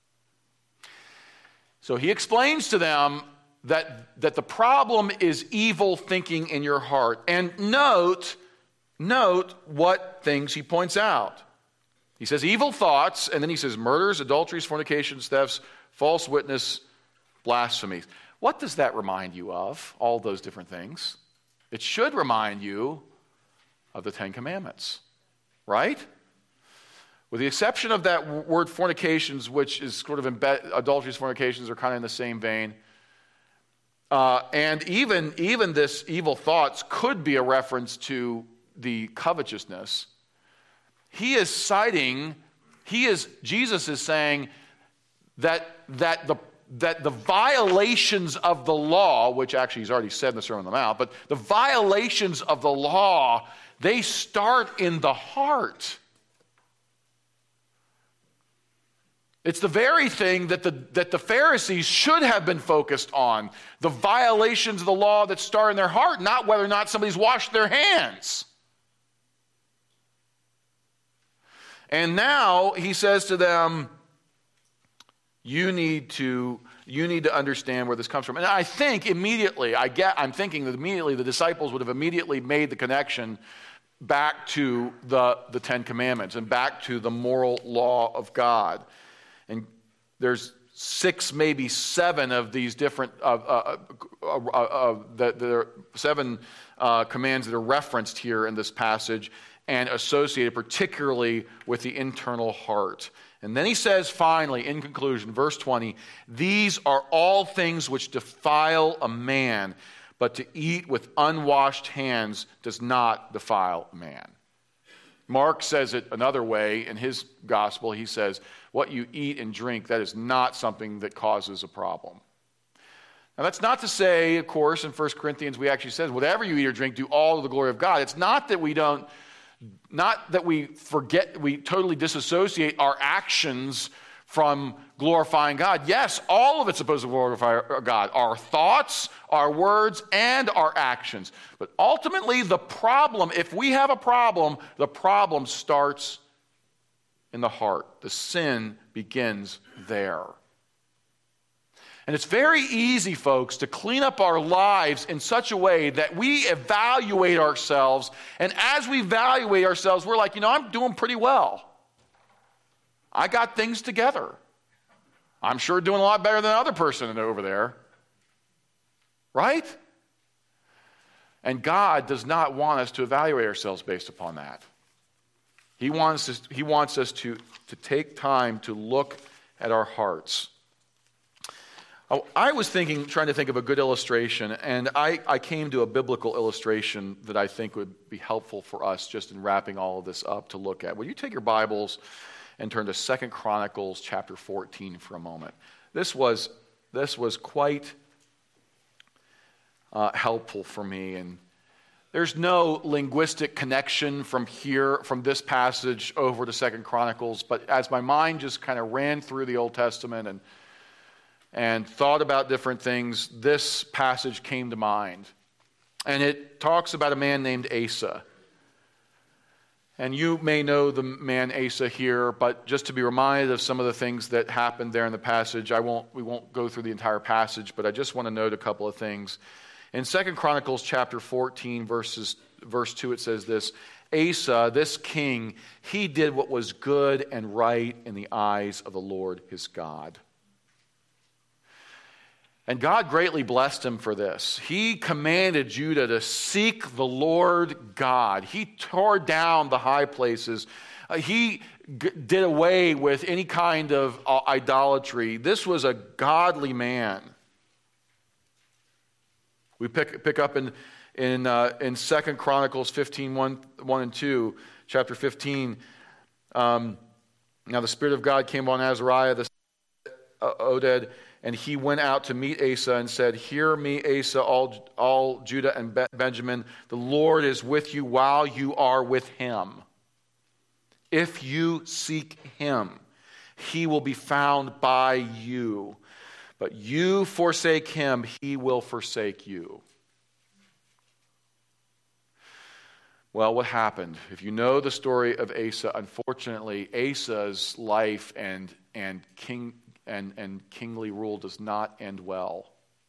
So he explains to them that, that the problem is evil thinking in your heart. And note, note what things he points out. He says evil thoughts, and then he says murders, adulteries, fornications, thefts, false witness, blasphemies. What does that remind you of, all those different things? It should remind you of the Ten Commandments, right? With the exception of that word fornications, which is sort of embed, adulteries, fornications are kind of in the same vein. Uh, and even, even this evil thoughts could be a reference to the covetousness. He is citing, he is, Jesus is saying that, that, the, that the violations of the law, which actually he's already said in the Sermon on the Mount, but the violations of the law, they start in the heart. It's the very thing that the, that the Pharisees should have been focused on. The violations of the law that start in their heart, not whether or not somebody's washed their hands. And now he says to them, you need to, you need to understand where this comes from. And I think immediately, I get, I'm thinking that immediately the disciples would have immediately made the connection back to the, the Ten Commandments and back to the moral law of God. And there's six, maybe seven of these different, uh, uh, uh, uh, uh, the, the seven uh, commands that are referenced here in this passage and associated particularly with the internal heart. And then he says finally, in conclusion, verse twenty, these are all things which defile a man, but to eat with unwashed hands does not defile a man. Mark says it another way in his gospel. He says, what you eat and drink, that is not something that causes a problem. Now that's not to say, of course, in First Corinthians we actually says, whatever you eat or drink, do all to the glory of God. It's not that we don't, not that we forget, we totally disassociate our actions from glorifying God. Yes, all of it's supposed to glorify God. Our thoughts, our words, and our actions. But ultimately, the problem, if we have a problem, the problem starts in the heart. The sin begins there. And it's very easy, folks, to clean up our lives in such a way that we evaluate ourselves. And as we evaluate ourselves, we're like, you know, I'm doing pretty well. I got things together. I'm sure doing a lot better than the other person over there. Right? And God does not want us to evaluate ourselves based upon that. He wants us, he wants us to, to take time to look at our hearts. Oh, I was thinking, trying to think of a good illustration, and I, I came to a biblical illustration that I think would be helpful for us just in wrapping all of this up to look at. Will you take your Bibles and turn to Second Chronicles chapter fourteen for a moment? This was, this was quite uh, helpful for me, and there's no linguistic connection from here, from this passage over to Second Chronicles, but as my mind just kind of ran through the Old Testament and and thought about different things, this passage came to mind. And it talks about a man named Asa. And you may know the man Asa here, but just to be reminded of some of the things that happened there in the passage, I won't, we won't go through the entire passage, but I just want to note a couple of things. In Second Chronicles chapter fourteen, verses, verse two, it says this, Asa, this king, he did what was good and right in the eyes of the Lord his God. And God greatly blessed him for this. He commanded Judah to seek the Lord God. He tore down the high places. Uh, he g- did away with any kind of uh, idolatry. This was a godly man. We pick, pick up in, in, uh, in Second Chronicles fifteen, one, one and two, chapter fifteen. Um, now the Spirit of God came on Azariah, the uh, Oded, and he went out to meet Asa and said, hear me, Asa, all, all Judah and Be- Benjamin. The Lord is with you while you are with him. If you seek him, he will be found by you. But you forsake him, he will forsake you. Well, what happened? If you know the story of Asa, unfortunately, Asa's life and, and king And, and kingly rule does not end well.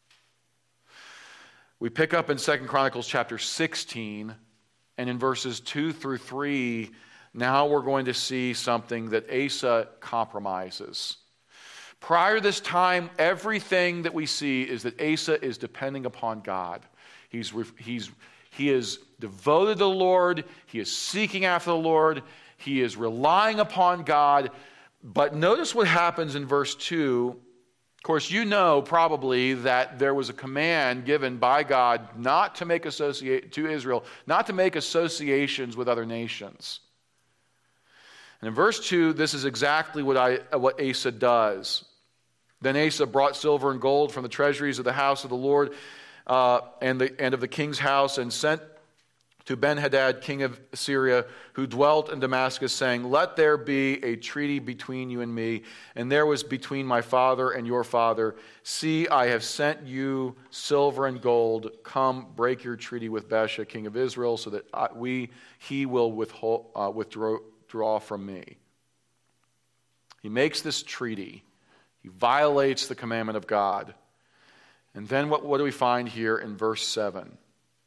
We pick up in Second Chronicles chapter sixteen, and in verses two through three, now we're going to see something that Asa compromises. Prior to this time, everything that we see is that Asa is depending upon God. He's, he's, he is devoted to the Lord. He is seeking after the Lord. He is relying upon God. But notice what happens in verse two. Of course, you know probably that there was a command given by God not to make associate to Israel, not to make associations with other nations. And in verse two, this is exactly what I what Asa does. Then Asa brought silver and gold from the treasuries of the house of the Lord uh, and the and of the king's house, and sent to Ben-Hadad, king of Syria, who dwelt in Damascus, saying, let there be a treaty between you and me. And there was between my father and your father. See, I have sent you silver and gold. Come, break your treaty with Baasha, king of Israel, so that I, we he will withhold, uh, withdraw draw from me. He makes this treaty. He violates the commandment of God. And then what, what do we find here in verse seven?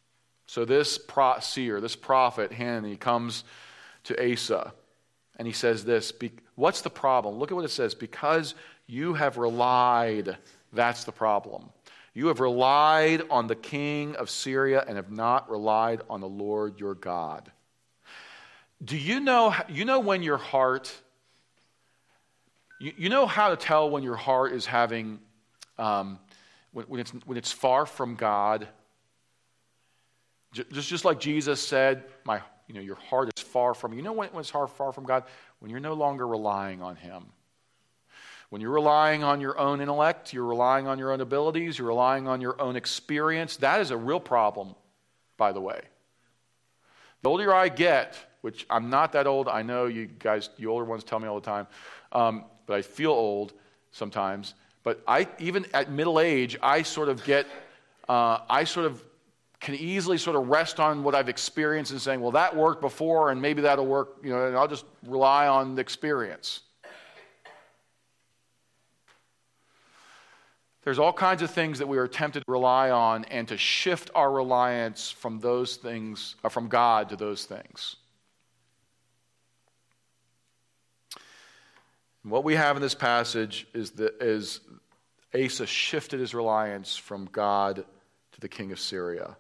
So this pro- seer, this prophet, Hanani, comes to Asa, and he says this, what's the problem? Look at what it says. Because you have relied, that's the problem. You have relied on the king of Syria and have not relied on the Lord your God. Do you know, you know when your heart, you, you know how to tell when your heart is having, um, when, when, it's, when it's far from God? Just, just like Jesus said, my, you know, your heart is far from, you know when, when it's far, far from God? When you're no longer relying on him. When you're relying on your own intellect, you're relying on your own abilities, you're relying on your own experience, that is a real problem, by the way. The older I get, which I'm not that old, I know you guys, you older ones tell me all the time, um, but I feel old sometimes. But I, even at middle age, I sort of get, uh, I sort of can easily sort of rest on what I've experienced and saying, well, that worked before, and maybe that'll work, you know, and I'll just rely on the experience. There's all kinds of things that we are tempted to rely on and to shift our reliance from those things, or from God to those things. And what we have in this passage is that is Asa shifted his reliance from God to the king of Syria.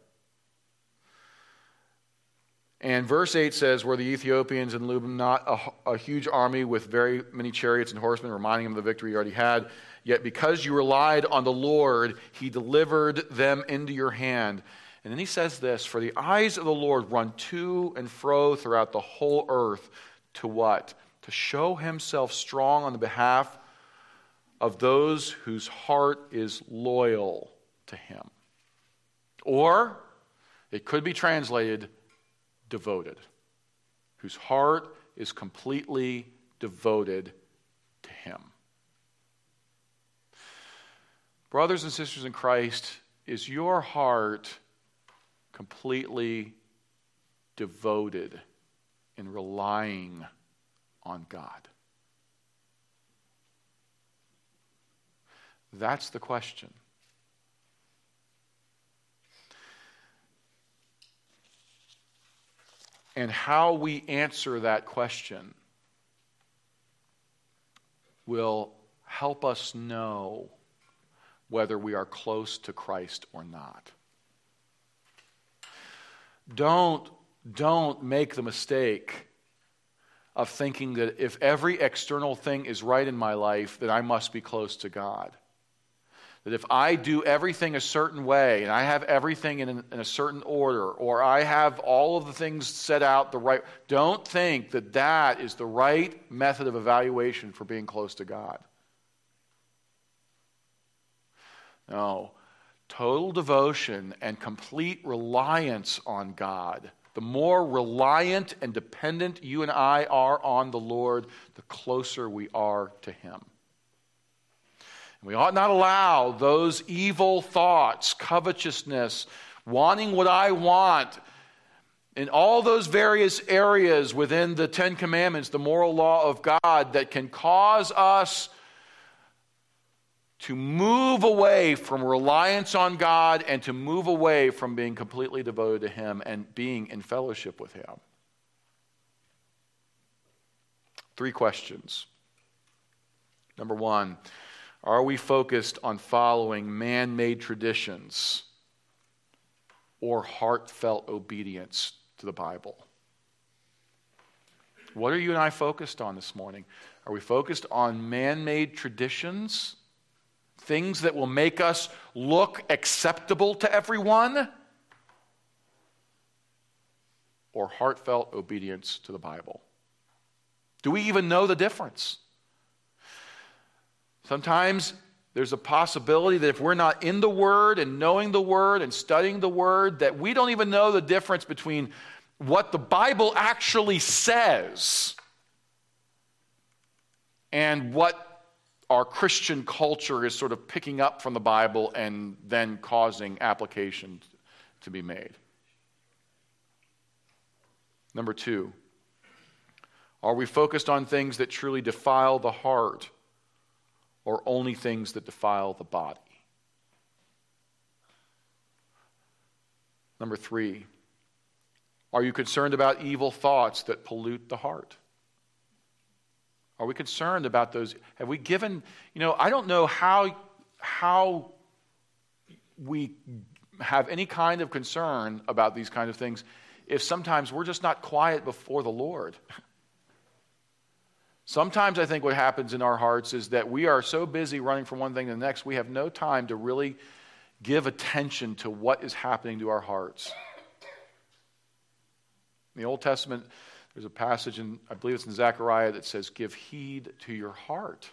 And verse eight says, were the Ethiopians in Lubim not a, a huge army with very many chariots and horsemen, reminding him of the victory he already had? Yet because you relied on the Lord, he delivered them into your hand. And then he says this, for the eyes of the Lord run to and fro throughout the whole earth to what? To show himself strong on the behalf of those whose heart is loyal to him. Or it could be translated, devoted. Whose heart is completely devoted to him. Brothers and sisters in Christ, is your heart completely devoted in relying on God? That's the question. And how we answer that question will help us know whether we are close to Christ or not. Don't, don't make the mistake of thinking that if every external thing is right in my life, that I must be close to God. That if I do everything a certain way, and I have everything in, an, in a certain order, or I have all of the things set out the right, don't think that that is the right method of evaluation for being close to God. No, total devotion and complete reliance on God. The more reliant and dependent you and I are on the Lord, the closer we are to him. And we ought not allow those evil thoughts, covetousness, wanting what I want, in all those various areas within the Ten Commandments, the moral law of God, that can cause us to move away from reliance on God and to move away from being completely devoted to him and being in fellowship with him. Three questions. Number one, are we focused on following man-made traditions or heartfelt obedience to the Bible? What are you and I focused on this morning? Are we focused on man-made traditions? Things that will make us look acceptable to everyone? Or heartfelt obedience to the Bible? Do we even know the difference? Sometimes there's a possibility that if we're not in the Word and knowing the Word and studying the Word, that we don't even know the difference between what the Bible actually says and what our Christian culture is sort of picking up from the Bible and then causing application to be made. Number two, are we focused on things that truly defile the heart or only things that defile the body? Number three, Are you concerned about evil thoughts that pollute the heart? Are we concerned about those? Have we given, you know, I don't know how, how we have any kind of concern about these kind of things if sometimes we're just not quiet before the Lord. Sometimes I think what happens in our hearts is that we are so busy running from one thing to the next, we have no time to really give attention to what is happening to our hearts. In the Old Testament, there's a passage, in, I believe it's in Zechariah, that says, give heed to your heart.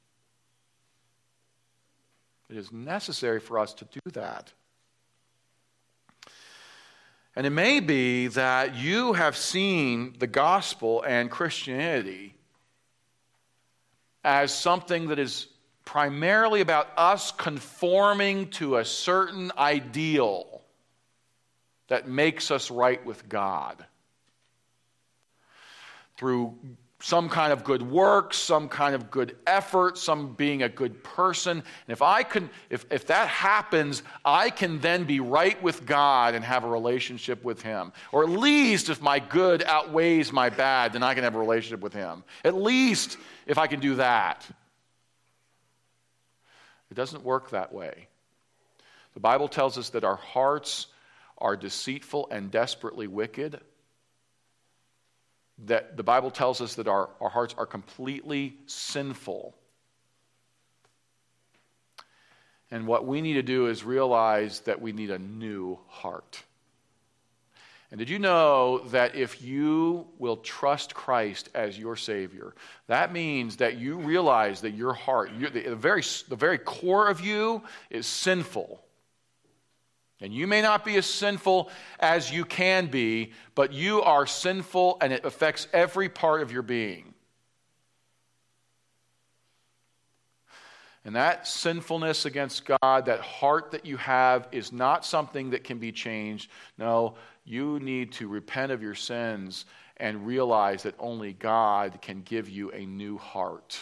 It is necessary for us to do that. And it may be that you have seen the gospel and Christianity as something that is primarily about us conforming to a certain ideal that makes us right with God. Through some kind of good work, some kind of good effort, some being a good person. And if I can, if, if that happens, I can then be right with God and have a relationship with Him. Or at least if my good outweighs my bad, then I can have a relationship with Him. At least if I can do that. It doesn't work that way. The Bible tells us that our hearts are deceitful and desperately wicked. That the Bible tells us that our, our hearts are completely sinful. And what we need to do is realize that we need a new heart. And did you know that if you will trust Christ as your Savior, that means that you realize that your heart, the, the, very, the very core of you is sinful. And you may not be as sinful as you can be, but you are sinful and it affects every part of your being. And that sinfulness against God, that heart that you have, is not something that can be changed. No, you need to repent of your sins and realize that only God can give you a new heart.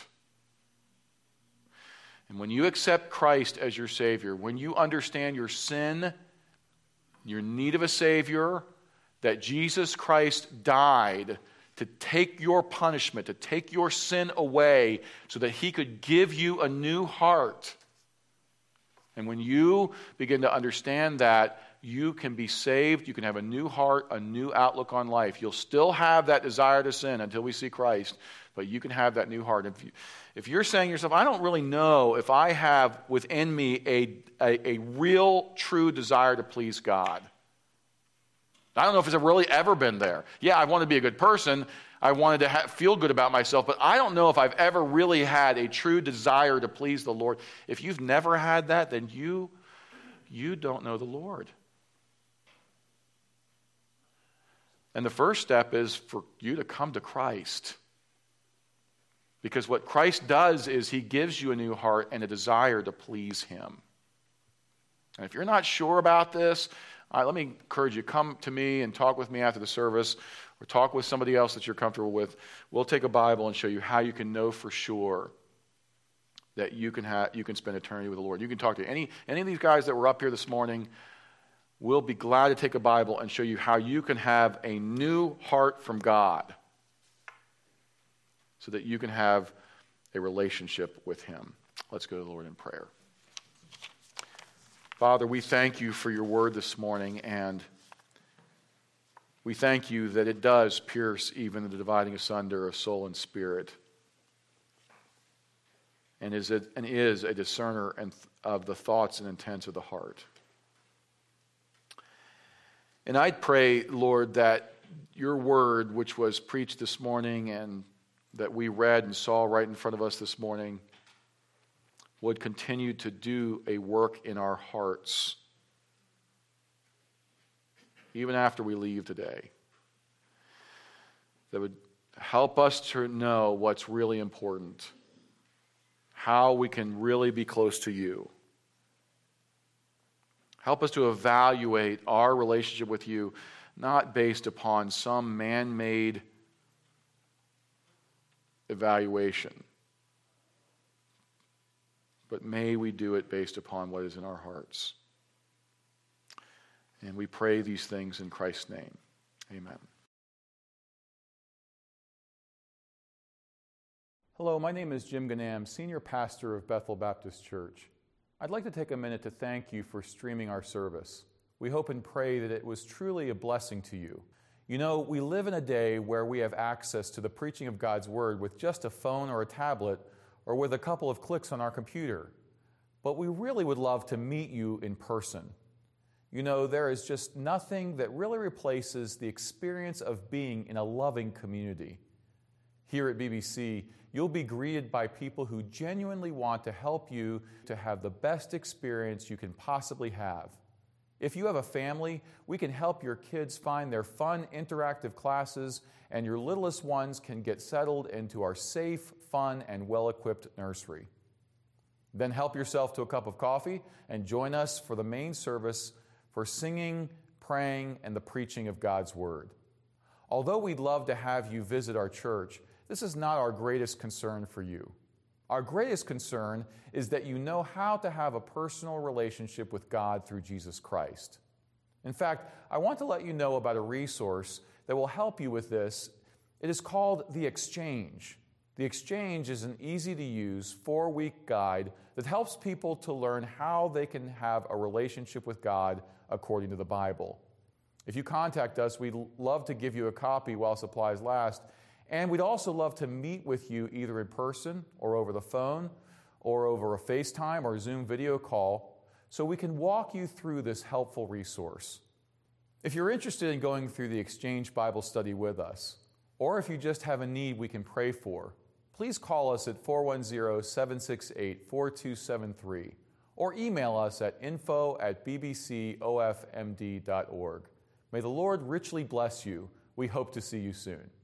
And when you accept Christ as your Savior, when you understand your sin, your need of a Savior, that Jesus Christ died to take your punishment, to take your sin away so that He could give you a new heart. And when you begin to understand that, you can be saved, you can have a new heart, a new outlook on life. You'll still have that desire to sin until we see Christ, but you can have that new heart. If, you, if you're saying to yourself, I don't really know if I have within me a, a, a real, true desire to please God. I don't know if it's really ever been there. Yeah, I want to be a good person. I wanted to ha- feel good about myself, but I don't know if I've ever really had a true desire to please the Lord. If you've never had that, then you, you don't know the Lord. And the first step is for you to come to Christ. Because what Christ does is He gives you a new heart and a desire to please Him. And if you're not sure about this, uh, let me encourage you, come to me and talk with me after the service, or talk with somebody else that you're comfortable with. We'll take a Bible and show you how you can know for sure that you can have you can spend eternity with the Lord. You can talk to any any of these guys that were up here this morning. We'll be glad to take a Bible and show you how you can have a new heart from God so that you can have a relationship with Him. Let's go to the Lord in prayer. Father, we thank You for Your word this morning, and we thank You that it does pierce even the dividing asunder of soul and spirit, and is a, and is a discerner of the thoughts and intents of the heart. And I pray, Lord, that Your word, which was preached this morning and that we read and saw right in front of us this morning, would continue to do a work in our hearts, even after we leave today. That would help us to know what's really important, how we can really be close to You. Help us to evaluate our relationship with You, not based upon some man-made evaluation, but may we do it based upon what is in our hearts. And we pray these things in Christ's name. Amen. Hello, my name is Jim Ganam, Senior Pastor of Bethel Baptist Church. I'd like to take a minute to thank you for streaming our service. We hope and pray that it was truly a blessing to you. You know, we live in a day where we have access to the preaching of God's Word with just a phone or a tablet or with a couple of clicks on our computer. But we really would love to meet you in person. You know, there is just nothing that really replaces the experience of being in a loving community. Here at B B C, you'll be greeted by people who genuinely want to help you to have the best experience you can possibly have. If you have a family, we can help your kids find their fun, interactive classes, and your littlest ones can get settled into our safe, fun, and well-equipped nursery. Then help yourself to a cup of coffee and join us for the main service for singing, praying, and the preaching of God's Word. Although we'd love to have you visit our church, this is not our greatest concern for you. Our greatest concern is that you know how to have a personal relationship with God through Jesus Christ. In fact, I want to let you know about a resource that will help you with this. It is called The Exchange. The Exchange is an easy-to-use four-week guide that helps people to learn how they can have a relationship with God according to the Bible. If you contact us, we'd love to give you a copy while supplies last, and we'd also love to meet with you either in person or over the phone or over a FaceTime or Zoom video call so we can walk you through this helpful resource. If you're interested in going through the Exchange Bible study with us, or if you just have a need we can pray for, please call us at four one zero, seven six eight, four two seven three or email us at info at b b c o f m d dot org. May the Lord richly bless you. We hope to see you soon.